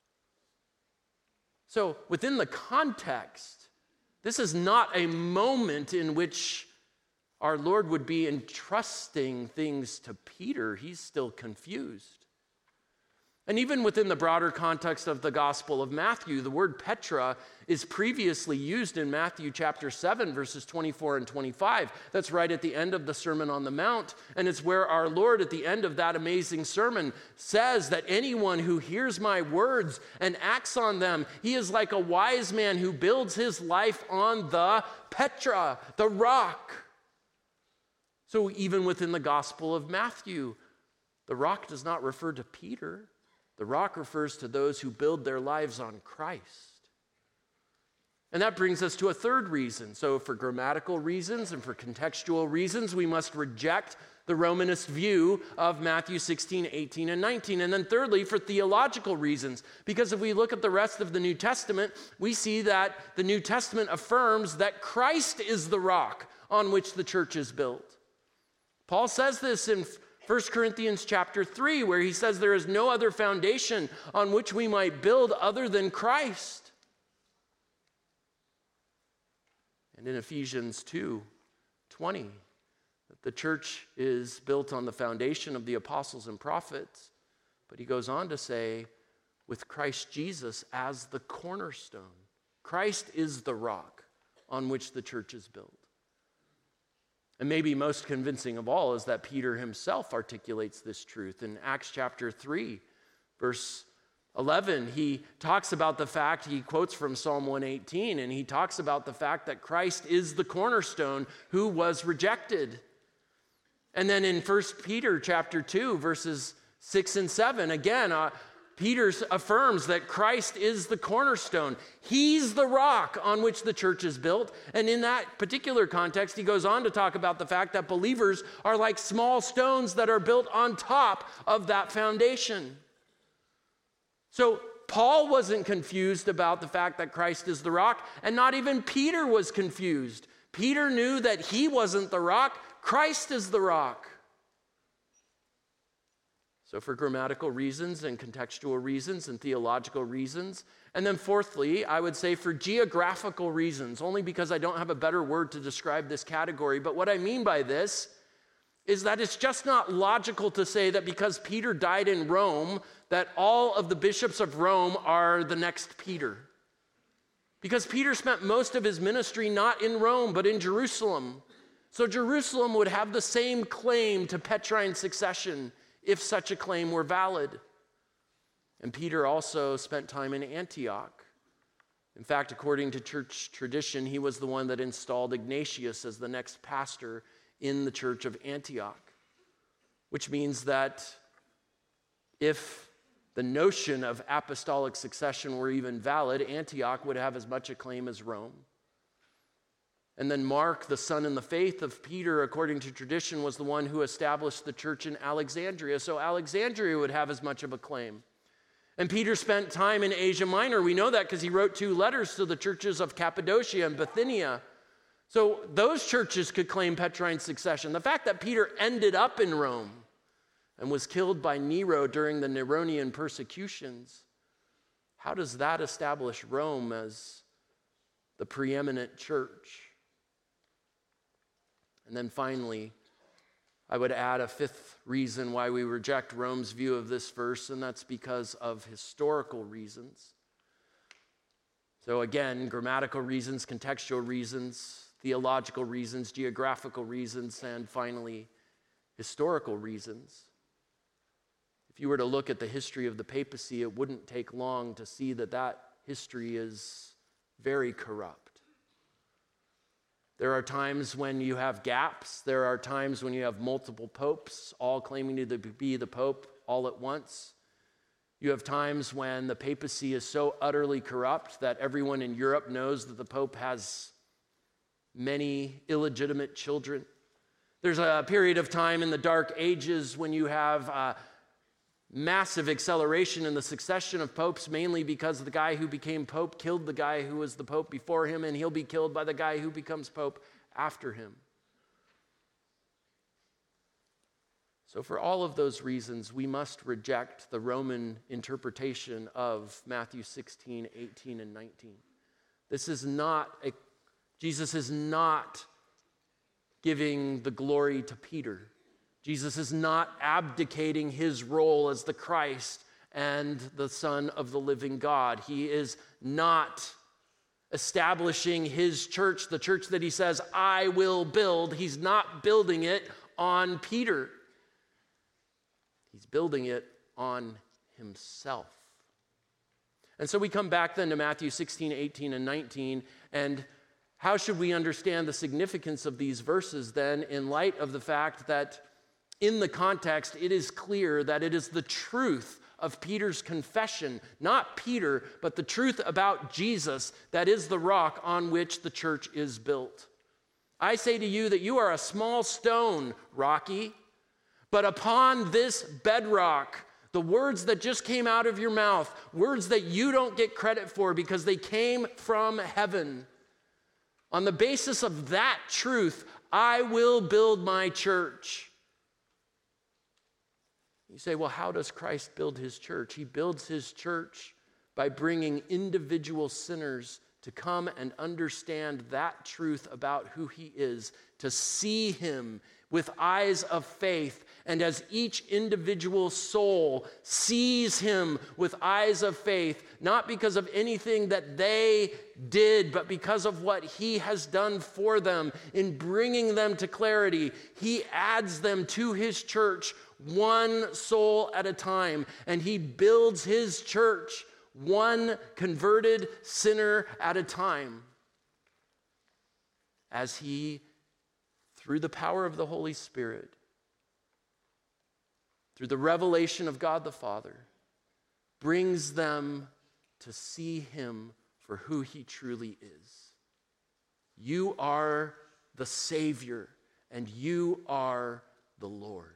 So within the context, this is not a moment in which our Lord would be entrusting things to Peter. He's still confused. And even within the broader context of the Gospel of Matthew, the word Petra is previously used in Matthew chapter 7, verses 24 and 25. That's right at the end of the Sermon on the Mount. And it's where our Lord, at the end of that amazing sermon, says that anyone who hears my words and acts on them, he is like a wise man who builds his life on the Petra, the rock. So even within the Gospel of Matthew, the rock does not refer to Peter. The rock refers to those who build their lives on Christ. And that brings us to a third reason. So for grammatical reasons and for contextual reasons, we must reject the Romanist view of Matthew 16, 18, and 19. And then thirdly, for theological reasons. Because if we look at the rest of the New Testament, we see that the New Testament affirms that Christ is the rock on which the church is built. Paul says this in 1 Corinthians chapter 3, where he says there is no other foundation on which we might build other than Christ. And in Ephesians 2:20, that the church is built on the foundation of the apostles and prophets. But he goes on to say, with Christ Jesus as the cornerstone. Christ is the rock on which the church is built. And maybe most convincing of all is that Peter himself articulates this truth. In Acts chapter 3, verse 11, he talks about the fact, he quotes from Psalm 118, and he talks about the fact that Christ is the cornerstone who was rejected. And then in 1 Peter chapter 2, verses 6 and 7, again, Peter affirms that Christ is the cornerstone. He's the rock on which the church is built. And in that particular context, he goes on to talk about the fact that believers are like small stones that are built on top of that foundation. So Paul wasn't confused about the fact that Christ is the rock, and not even Peter was confused. Peter knew that he wasn't the rock, Christ is the rock. So for grammatical reasons and contextual reasons and theological reasons. And then fourthly, I would say for geographical reasons, only because I don't have a better word to describe this category. But what I mean by this is that it's just not logical to say that because Peter died in Rome, that all of the bishops of Rome are the next Peter. Because Peter spent most of his ministry not in Rome, but in Jerusalem. So Jerusalem would have the same claim to Petrine succession if such a claim were valid. And Peter also spent time in Antioch. In fact, according to church tradition, he was the one that installed Ignatius as the next pastor in the church of Antioch, which means that if the notion of apostolic succession were even valid, Antioch would have as much a claim as Rome. And then Mark, the son in the faith of Peter, according to tradition, was the one who established the church in Alexandria. So Alexandria would have as much of a claim. And Peter spent time in Asia Minor. We know that because he wrote 2 letters to the churches of Cappadocia and Bithynia. So those churches could claim Petrine succession. The fact that Peter ended up in Rome and was killed by Nero during the Neronian persecutions, how does that establish Rome as the preeminent church? And then finally, I would add a 5th reason why we reject Rome's view of this verse, and that's because of historical reasons. So again, grammatical reasons, contextual reasons, theological reasons, geographical reasons, and finally, historical reasons. If you were to look at the history of the papacy, it wouldn't take long to see that that history is very corrupt. There are times when you have gaps. There are times when you have multiple popes, all claiming to be the pope all at once. You have times when the papacy is so utterly corrupt that everyone in Europe knows that the pope has many illegitimate children. There's a period of time in the Dark Ages when you have massive acceleration in the succession of popes, mainly because the guy who became pope killed the guy who was the pope before him, and he'll be killed by the guy who becomes pope after him. So for all of those reasons, we must reject the Roman interpretation of Matthew 16, 18, and 19. Jesus is not giving the glory to Peter. Jesus is not abdicating his role as the Christ and the Son of the living God. He is not establishing his church, the church that he says, I will build. He's not building it on Peter. He's building it on himself. And so we come back then to Matthew 16, 18, and 19, and how should we understand the significance of these verses then in light of the fact that in the context, it is clear that it is the truth of Peter's confession, not Peter, but the truth about Jesus that is the rock on which the church is built. I say to you that you are a small stone, Rocky, but upon this bedrock, the words that just came out of your mouth, words that you don't get credit for because they came from heaven. On the basis of that truth, I will build my church. You say, well, how does Christ build his church? He builds his church by bringing individual sinners to come and understand that truth about who he is, to see him with eyes of faith. And as each individual soul sees him with eyes of faith, not because of anything that they did, but because of what he has done for them in bringing them to clarity, he adds them to his church one soul at a time, and he builds his church one converted sinner at a time as he, through the power of the Holy Spirit, through the revelation of God the Father, brings them to see him for who he truly is. You are the Savior, and you are the Lord.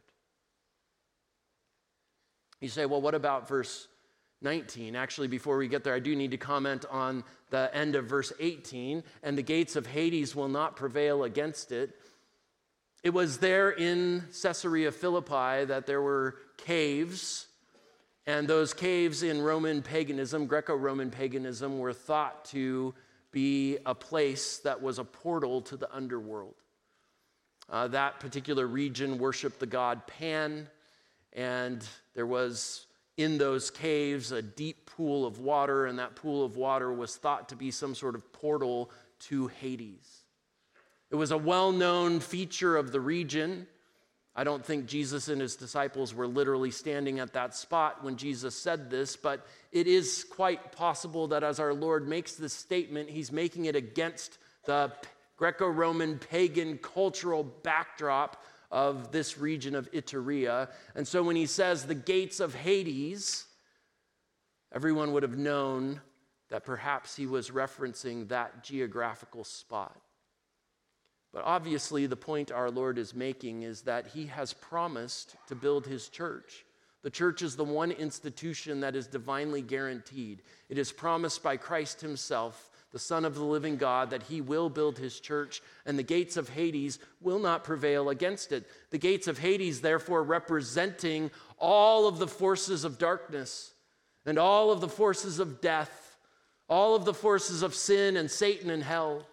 You say, well, what about verse 19? Actually, before we get there, I do need to comment on the end of verse 18. And the gates of Hades will not prevail against it. It was there in Caesarea Philippi that there were caves. And those caves in Roman paganism, Greco-Roman paganism, were thought to be a place that was a portal to the underworld. That particular region worshiped the god Pan. And there was in those caves a deep pool of water, and that pool of water was thought to be some sort of portal to Hades. It was a well-known feature of the region. I don't think Jesus and his disciples were literally standing at that spot when Jesus said this, but it is quite possible that as our Lord makes this statement, he's making it against the Greco-Roman pagan cultural backdrop of this region of Iturea. And so when he says the gates of Hades, everyone would have known that perhaps he was referencing that geographical spot. But obviously the point our Lord is making is that he has promised to build his church. The church is the one institution that is divinely guaranteed. It is promised by Christ himself, the Son of the living God, that he will build his church, and the gates of Hades will not prevail against it. The gates of Hades, therefore, representing all of the forces of darkness and all of the forces of death, all of the forces of sin and Satan and hell.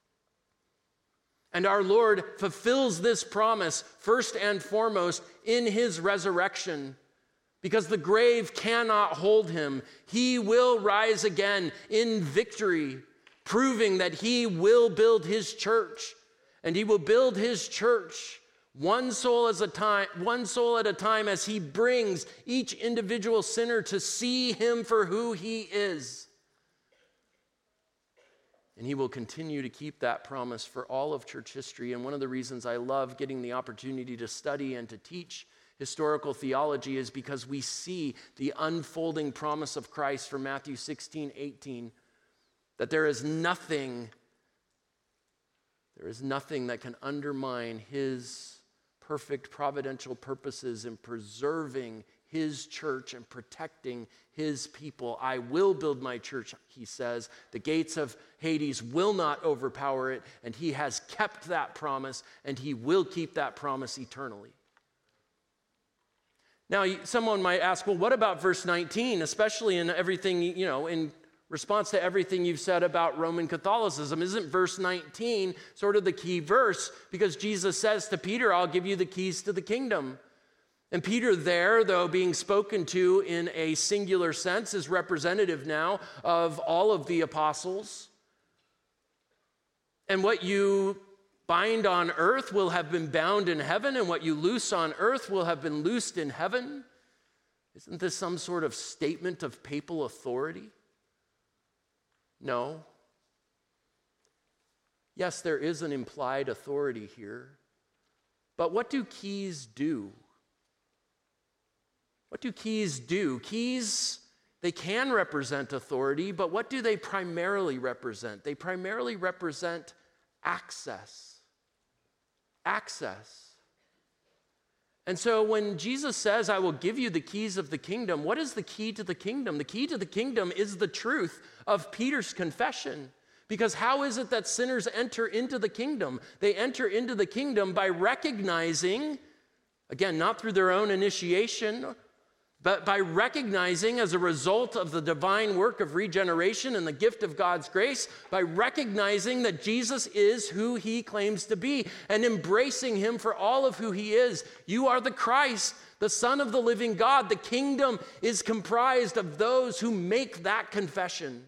And our Lord fulfills this promise first and foremost in his resurrection. Because the grave cannot hold him. He will rise again in victory, proving that he will build his church. And he will build his church one soul at a time as he brings each individual sinner to see him for who he is. And he will continue to keep that promise for all of church history. And one of the reasons I love getting the opportunity to study and to teach historical theology is because we see the unfolding promise of Christ from Matthew 16:18, that there is nothing that can undermine his perfect providential purposes in preserving his church and protecting his people. I will build my church, he says. The gates of Hades will not overpower it, and he has kept that promise, and he will keep that promise eternally. Now, someone might ask, well, what about verse 19, especially in everything, in response to everything you've said about Roman Catholicism? Isn't verse 19 sort of the key verse? Because Jesus says to Peter, I'll give you the keys to the kingdom. And Peter there, though being spoken to in a singular sense, is representative now of all of the apostles. And what you bind on earth will have been bound in heaven, and what you loose on earth will have been loosed in heaven. Isn't this some sort of statement of papal authority? No. Yes, there is an implied authority here. But what do keys do? What do keys do? Keys, they can represent authority, but what do they primarily represent? They primarily represent access. Access. And so when Jesus says, I will give you the keys of the kingdom, what is the key to the kingdom? The key to the kingdom is the truth of Peter's confession. Because how is it that sinners enter into the kingdom? They enter into the kingdom by recognizing, again, not through their own initiation, but by recognizing, as a result of the divine work of regeneration and the gift of God's grace, by recognizing that Jesus is who he claims to be and embracing him for all of who he is. You are the Christ, the Son of the living God. The kingdom is comprised of those who make that confession.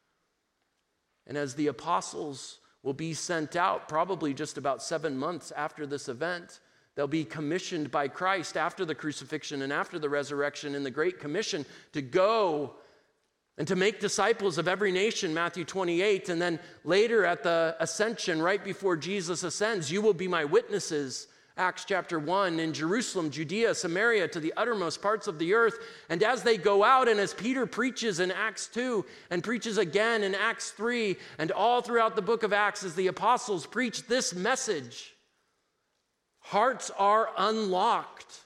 And as the apostles will be sent out, probably just about 7 months after this event, they'll be commissioned by Christ after the crucifixion and after the resurrection in the Great Commission to go and to make disciples of every nation, Matthew 28. And then later at the ascension, right before Jesus ascends, you will be my witnesses, Acts chapter 1, in Jerusalem, Judea, Samaria, to the uttermost parts of the earth. And as they go out, and as Peter preaches in Acts 2 and preaches again in Acts 3, and all throughout the book of Acts as the apostles preach this message, hearts are unlocked,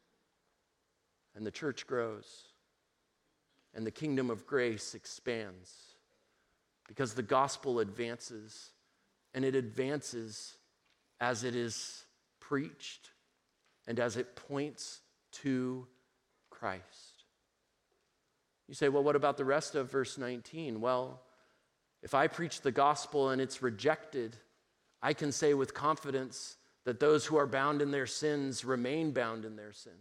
and the church grows, and the kingdom of grace expands, because the gospel advances, and it advances as it is preached and as it points to Christ. You say, well, what about the rest of verse 19? Well, if I preach the gospel and it's rejected, I can say with confidence that those who are bound in their sins remain bound in their sins.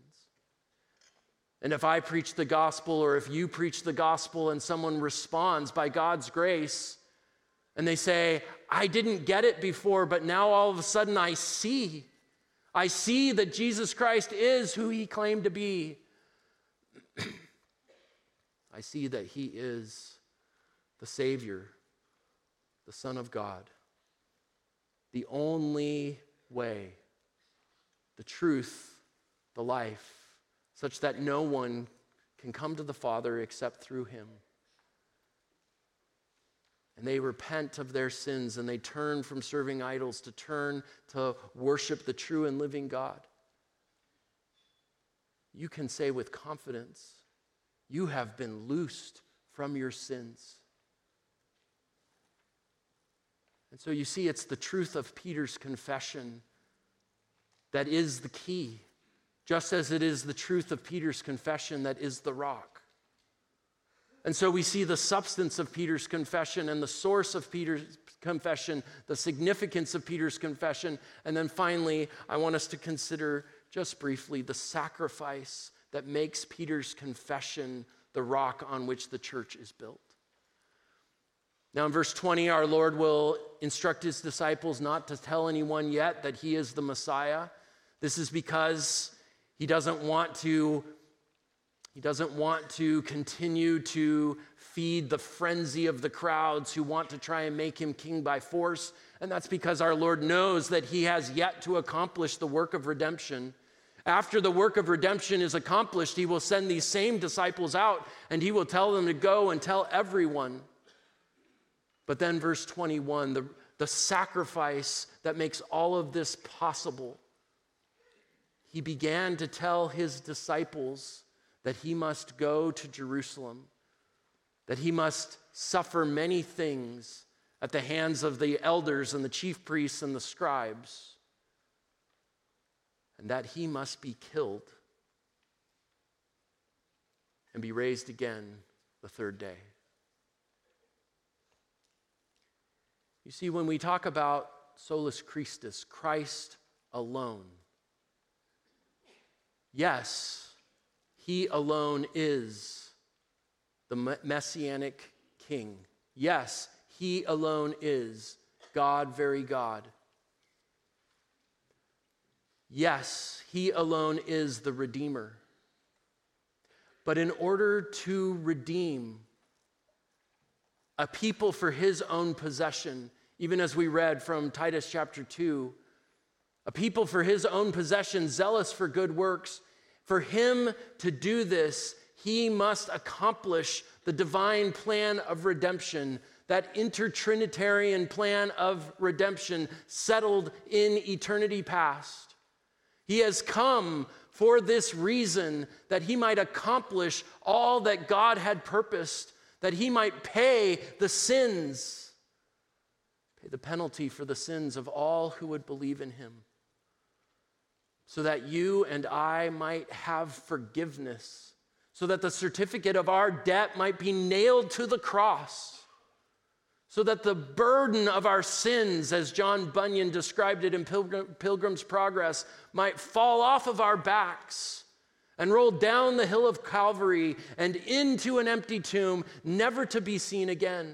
And if I preach the gospel, or if you preach the gospel and someone responds by God's grace, and they say, I didn't get it before, but now all of a sudden I see that Jesus Christ is who he claimed to be. I see that he is the Savior, the Son of God, the only way, the truth, the life, such that no one can come to the Father except through him. And they repent of their sins, and they turn from serving idols to turn to worship the true and living God. You can say with confidence, you have been loosed from your sins. And so you see, it's the truth of Peter's confession that is the key, just as it is the truth of Peter's confession that is the rock. And so we see the substance of Peter's confession and the source of Peter's confession, the significance of Peter's confession, and then finally, I want us to consider just briefly the sacrifice that makes Peter's confession the rock on which the church is built. Now in verse 20, our Lord will instruct his disciples not to tell anyone yet that he is the Messiah. This is because he doesn't want to He doesn't want to continue to feed the frenzy of the crowds who want to try and make him king by force. And that's because our Lord knows that he has yet to accomplish the work of redemption. After the work of redemption is accomplished, he will send these same disciples out and he will tell them to go and tell everyone. But then verse 21, the sacrifice that makes all of this possible. He began to tell his disciples that he must go to Jerusalem, that he must suffer many things at the hands of the elders and the chief priests and the scribes, and that he must be killed and be raised again the third day. You see, when we talk about solus Christus, Christ alone, yes, he alone is the messianic king. Yes, he alone is God, very God. Yes, he alone is the Redeemer. But in order to redeem a people for his own possession, even as we read from Titus chapter 2, a people for his own possession, zealous for good works, for him to do this, he must accomplish the divine plan of redemption, that intertrinitarian plan of redemption settled in eternity past. He has come for this reason, that he might accomplish all that God had purposed, that he might pay the sins, pay the penalty for the sins of all who would believe in him, so that you and I might have forgiveness, so that the certificate of our debt might be nailed to the cross, so that the burden of our sins, as John Bunyan described it in Pilgrim's Progress, might fall off of our backs and roll down the hill of Calvary and into an empty tomb, never to be seen again.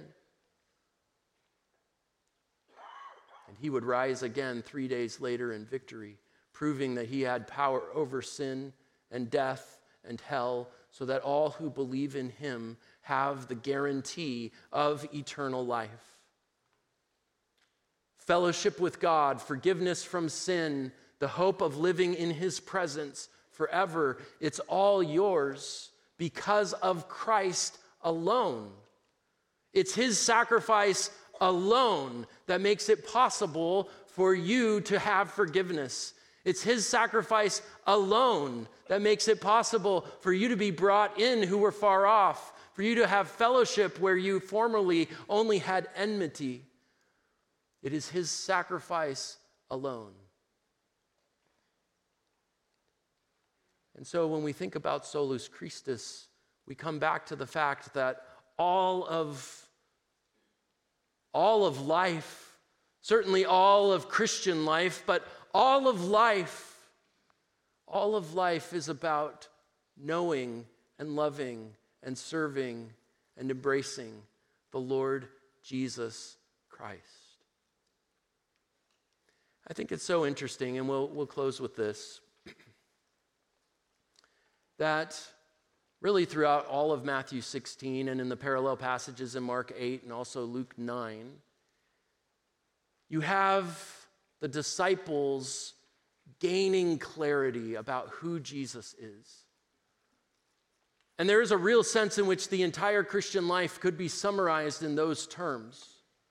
And he would rise again 3 days later in victory, proving that he had power over sin and death and hell, so that all who believe in him have the guarantee of eternal life. Fellowship with God, forgiveness from sin, the hope of living in his presence forever. It's all yours because of Christ alone. It's his sacrifice alone that makes it possible for you to have forgiveness. It's his sacrifice alone that makes it possible for you to be brought in who were far off, for you to have fellowship where you formerly only had enmity. It is his sacrifice alone. And so when we think about solus Christus, we come back to the fact that all of life, certainly all of Christian life, but all of life is about knowing and loving and serving and embracing the Lord Jesus Christ. I think it's so interesting, and we'll close with this, that really throughout all of Matthew 16 and in the parallel passages in Mark 8 and also Luke 9, you have the disciples gaining clarity about who Jesus is. And there is a real sense in which the entire Christian life could be summarized in those terms.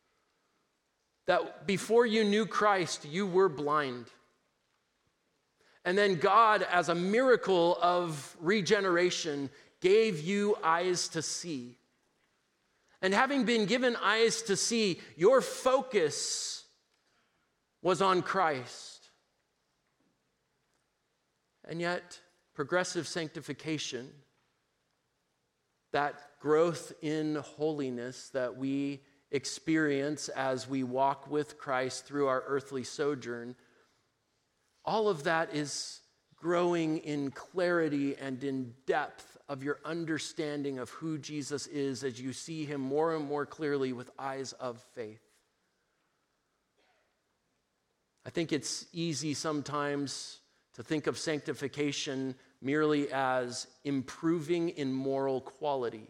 That before you knew Christ, you were blind. And then God, as a miracle of regeneration, gave you eyes to see. And having been given eyes to see, your focus was on Christ. And yet, progressive sanctification, that growth in holiness that we experience as we walk with Christ through our earthly sojourn, all of that is growing in clarity and in depth of your understanding of who Jesus is as you see him more and more clearly with eyes of faith. I think it's easy sometimes to think of sanctification merely as improving in moral quality.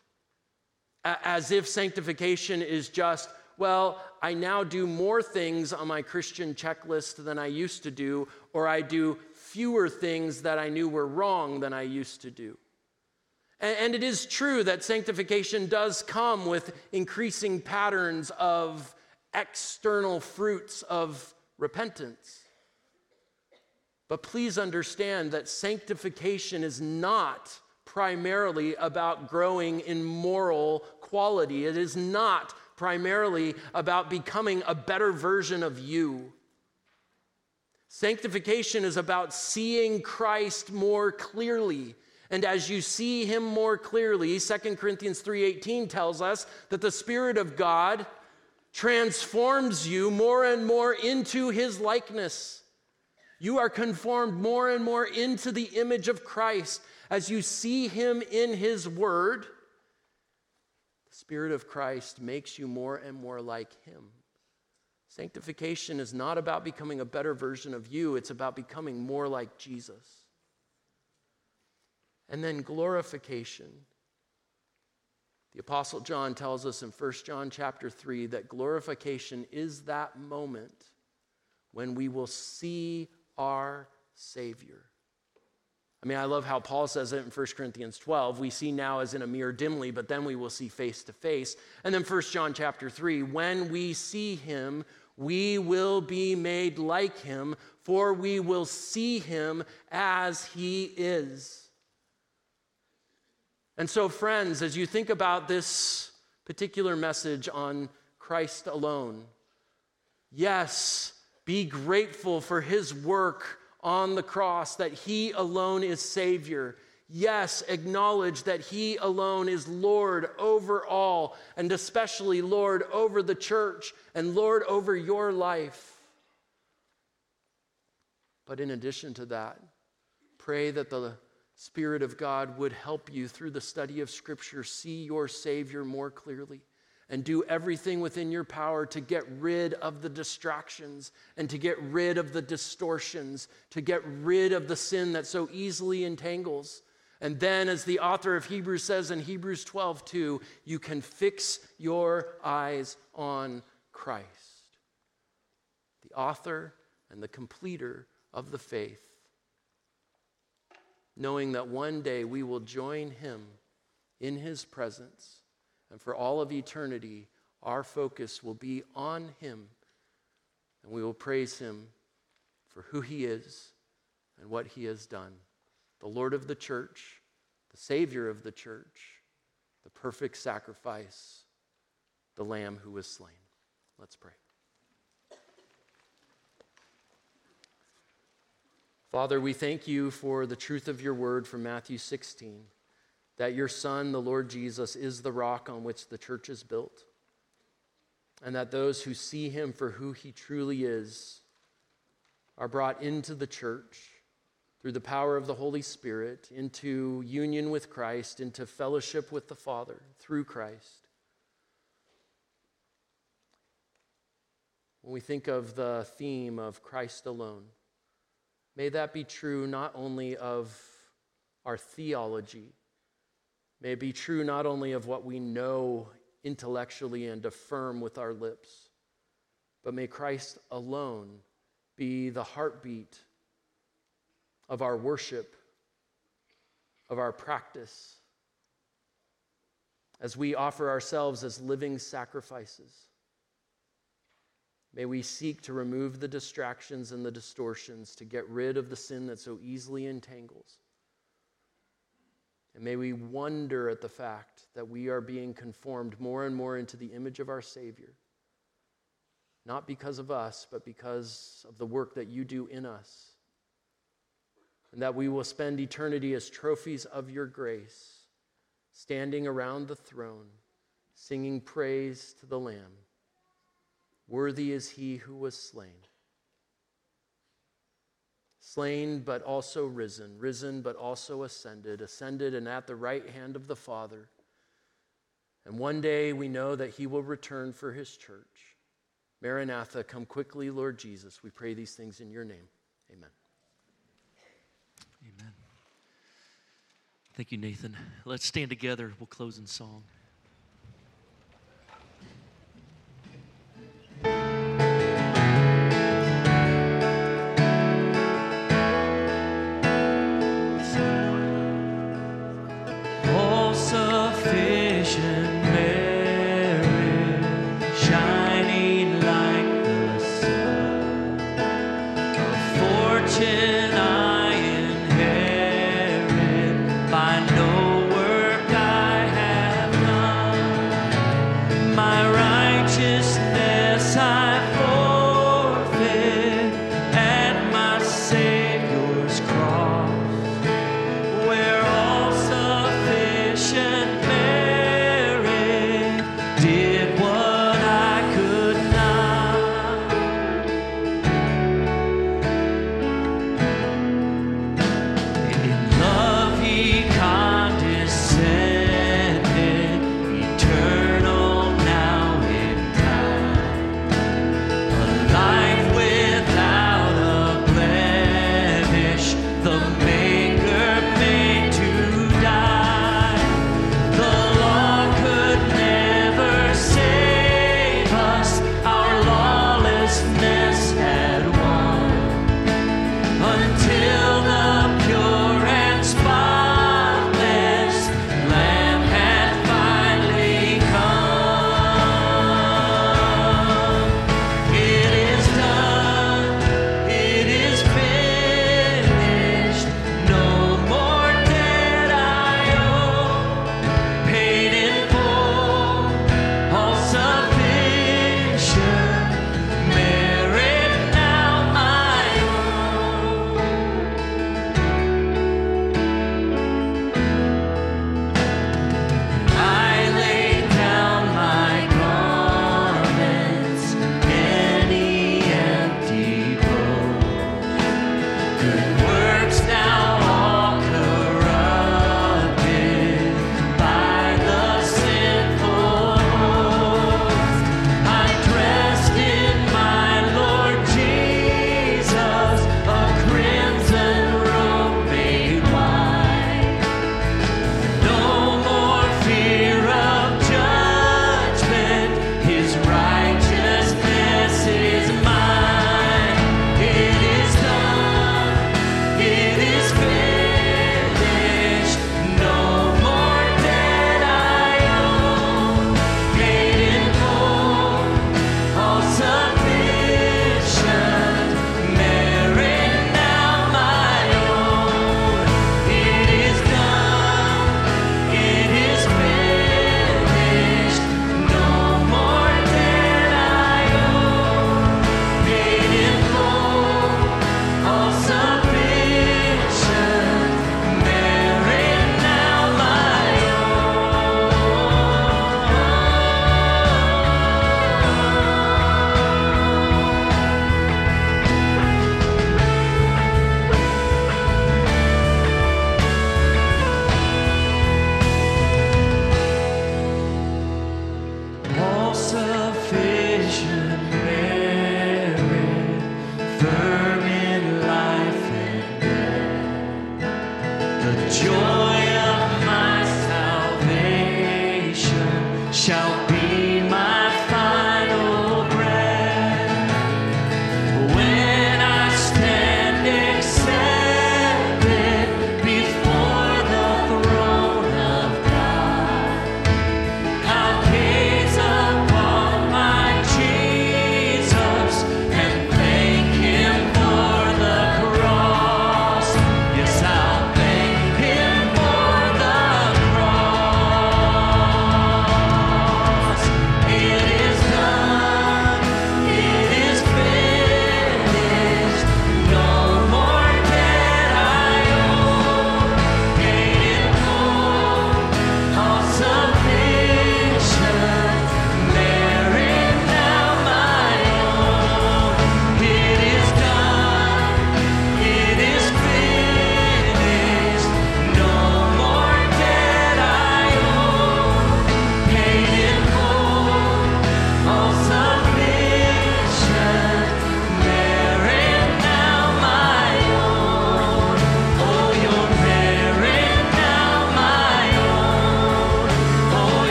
As if sanctification is just, well, I now do more things on my Christian checklist than I used to do, or I do fewer things that I knew were wrong than I used to do. And it is true that sanctification does come with increasing patterns of external fruits of repentance. But please understand that sanctification is not primarily about growing in moral quality. It is not primarily about becoming a better version of you. Sanctification is about seeing Christ more clearly. And as you see him more clearly, 2 Corinthians 3:18 tells us that the Spirit of God transforms you more and more into his likeness. You are conformed more and more into the image of Christ. As you see him in his word, the Spirit of Christ makes you more and more like him. Sanctification is not about becoming a better version of you. It's about becoming more like Jesus. And then glorification. The Apostle John tells us in 1 John chapter 3 that glorification is that moment when we will see our Savior. I mean, I love how Paul says it in 1 Corinthians 12. We see now as in a mirror dimly, but then we will see face to face. And then 1 John chapter 3, when we see him, we will be made like him, for we will see him as he is. And so, friends, as you think about this particular message on Christ alone, yes, be grateful for his work on the cross, that he alone is Savior. Yes, acknowledge that he alone is Lord over all, and especially Lord over the church and Lord over your life. But in addition to that, pray that the Spirit of God would help you through the study of Scripture see your Savior more clearly, and do everything within your power to get rid of the distractions and to get rid of the distortions, to get rid of the sin that so easily entangles. And then, as the author of Hebrews says in Hebrews 12:2, you can fix your eyes on Christ, the author and the completer of the faith, knowing that one day we will join him in his presence. And for all of eternity, our focus will be on him, and we will praise him for who he is and what he has done. The Lord of the church, the Savior of the church, the perfect sacrifice, the Lamb who was slain. Let's pray. Father, we thank you for the truth of your word from Matthew 16. That your Son, the Lord Jesus, is the rock on which the church is built, and that those who see him for who he truly is are brought into the church through the power of the Holy Spirit, into union with Christ, into fellowship with the Father through Christ. When we think of the theme of Christ alone, may that be true not only of our theology, may it be true not only of what we know intellectually and affirm with our lips, but may Christ alone be the heartbeat of our worship, of our practice, as we offer ourselves as living sacrifices. May we seek to remove the distractions and the distortions, to get rid of the sin that so easily entangles. And may we wonder at the fact that we are being conformed more and more into the image of our Savior, not because of us, but because of the work that you do in us, and that we will spend eternity as trophies of your grace, standing around the throne, singing praise to the Lamb. Worthy is he who was slain. Slain, but also risen, risen, but also ascended, ascended and at the right hand of the Father. And one day we know that he will return for his church. Maranatha, come quickly, Lord Jesus. We pray these things in your name. Amen. Amen. Thank you, Nathan. Let's stand together. We'll close in song. All sufficient merit, shining like the sun, a fortune I inherit by no work I have done.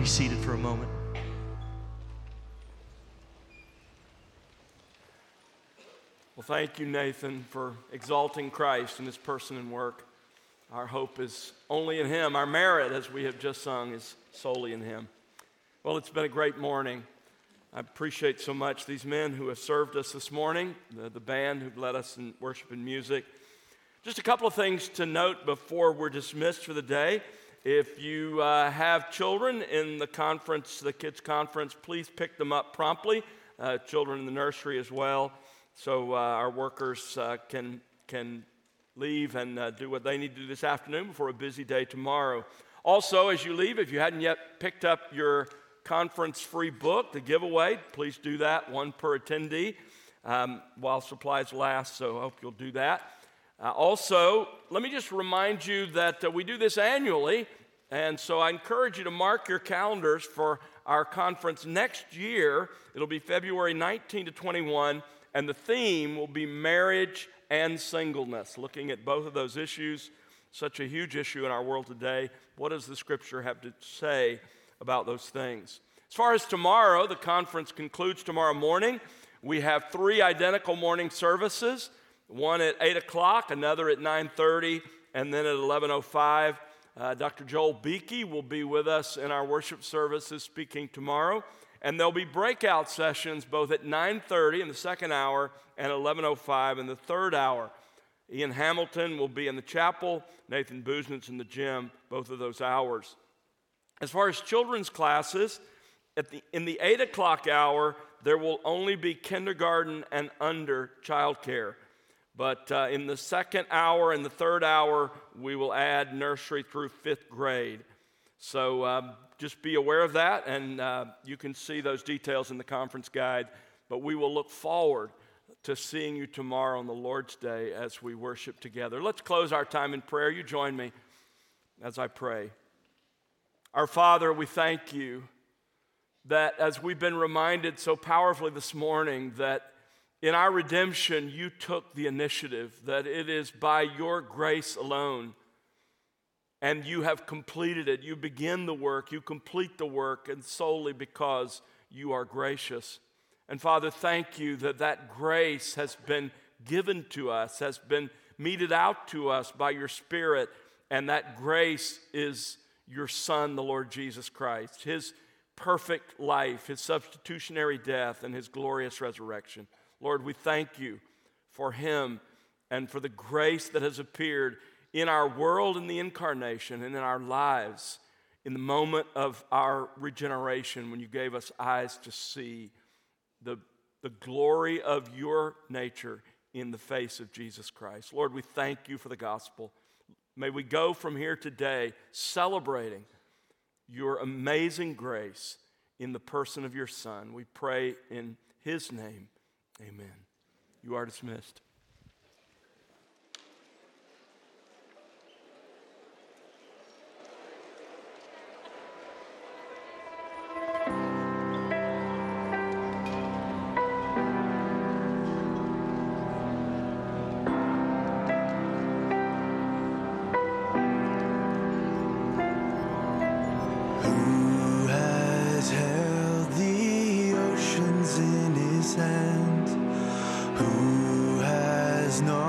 seated for a moment. Well, thank you, Nathan, for exalting Christ in his person and work. Our hope is only in him. Our merit, as we have just sung, is solely in him. Well, it's been a great morning. I appreciate so much these men who have served us this morning, the band who led us in worship and music. Just a couple of things to note before we're dismissed for the day. If you have children in the conference, the kids' conference, please pick them up promptly. Children in the nursery as well, so our workers can leave and do what they need to do this afternoon before a busy day tomorrow. Also, as you leave, if you hadn't yet picked up your conference free book, the giveaway, please do that, one per attendee, while supplies last, so I hope you'll do that. Also, let me just remind you that we do this annually, and so I encourage you to mark your calendars for our conference next year. It'll be February 19 to 21, and the theme will be marriage and singleness, looking at both of those issues, such a huge issue in our world today. What does the Scripture have to say about those things? As far as tomorrow, the conference concludes tomorrow morning. We have 3 identical morning services, one at 8 o'clock, another at 9:30, and then at 11:05. Dr. Joel Beakey will be with us in our worship services speaking tomorrow. And there'll be breakout sessions both at 9:30 in the second hour and 11:05 in the third hour. Ian Hamilton will be in the chapel, Nathan Busenitz in the gym, both of those hours. As far as children's classes, in the 8 o'clock hour, there will only be kindergarten and under childcare. But in the second hour and the third hour, we will add nursery through 5th grade. So just be aware of that, and you can see those details in the conference guide. But we will look forward to seeing you tomorrow on the Lord's Day as we worship together. Let's close our time in prayer. You join me as I pray. Our Father, we thank you that as we've been reminded so powerfully this morning that in our redemption you took the initiative, that it is by your grace alone, and you have completed it. You begin the work, you complete the work, and solely because you are gracious. And Father, thank you that that grace has been given to us, has been meted out to us by your Spirit, and that grace is your Son, the Lord Jesus Christ, his perfect life, his substitutionary death, and his glorious resurrection. Lord, we thank you for him and for the grace that has appeared in our world in the incarnation and in our lives in the moment of our regeneration when you gave us eyes to see the glory of your nature in the face of Jesus Christ. Lord, we thank you for the gospel. May we go from here today celebrating your amazing grace in the person of your Son. We pray in his name. Amen. You are dismissed. No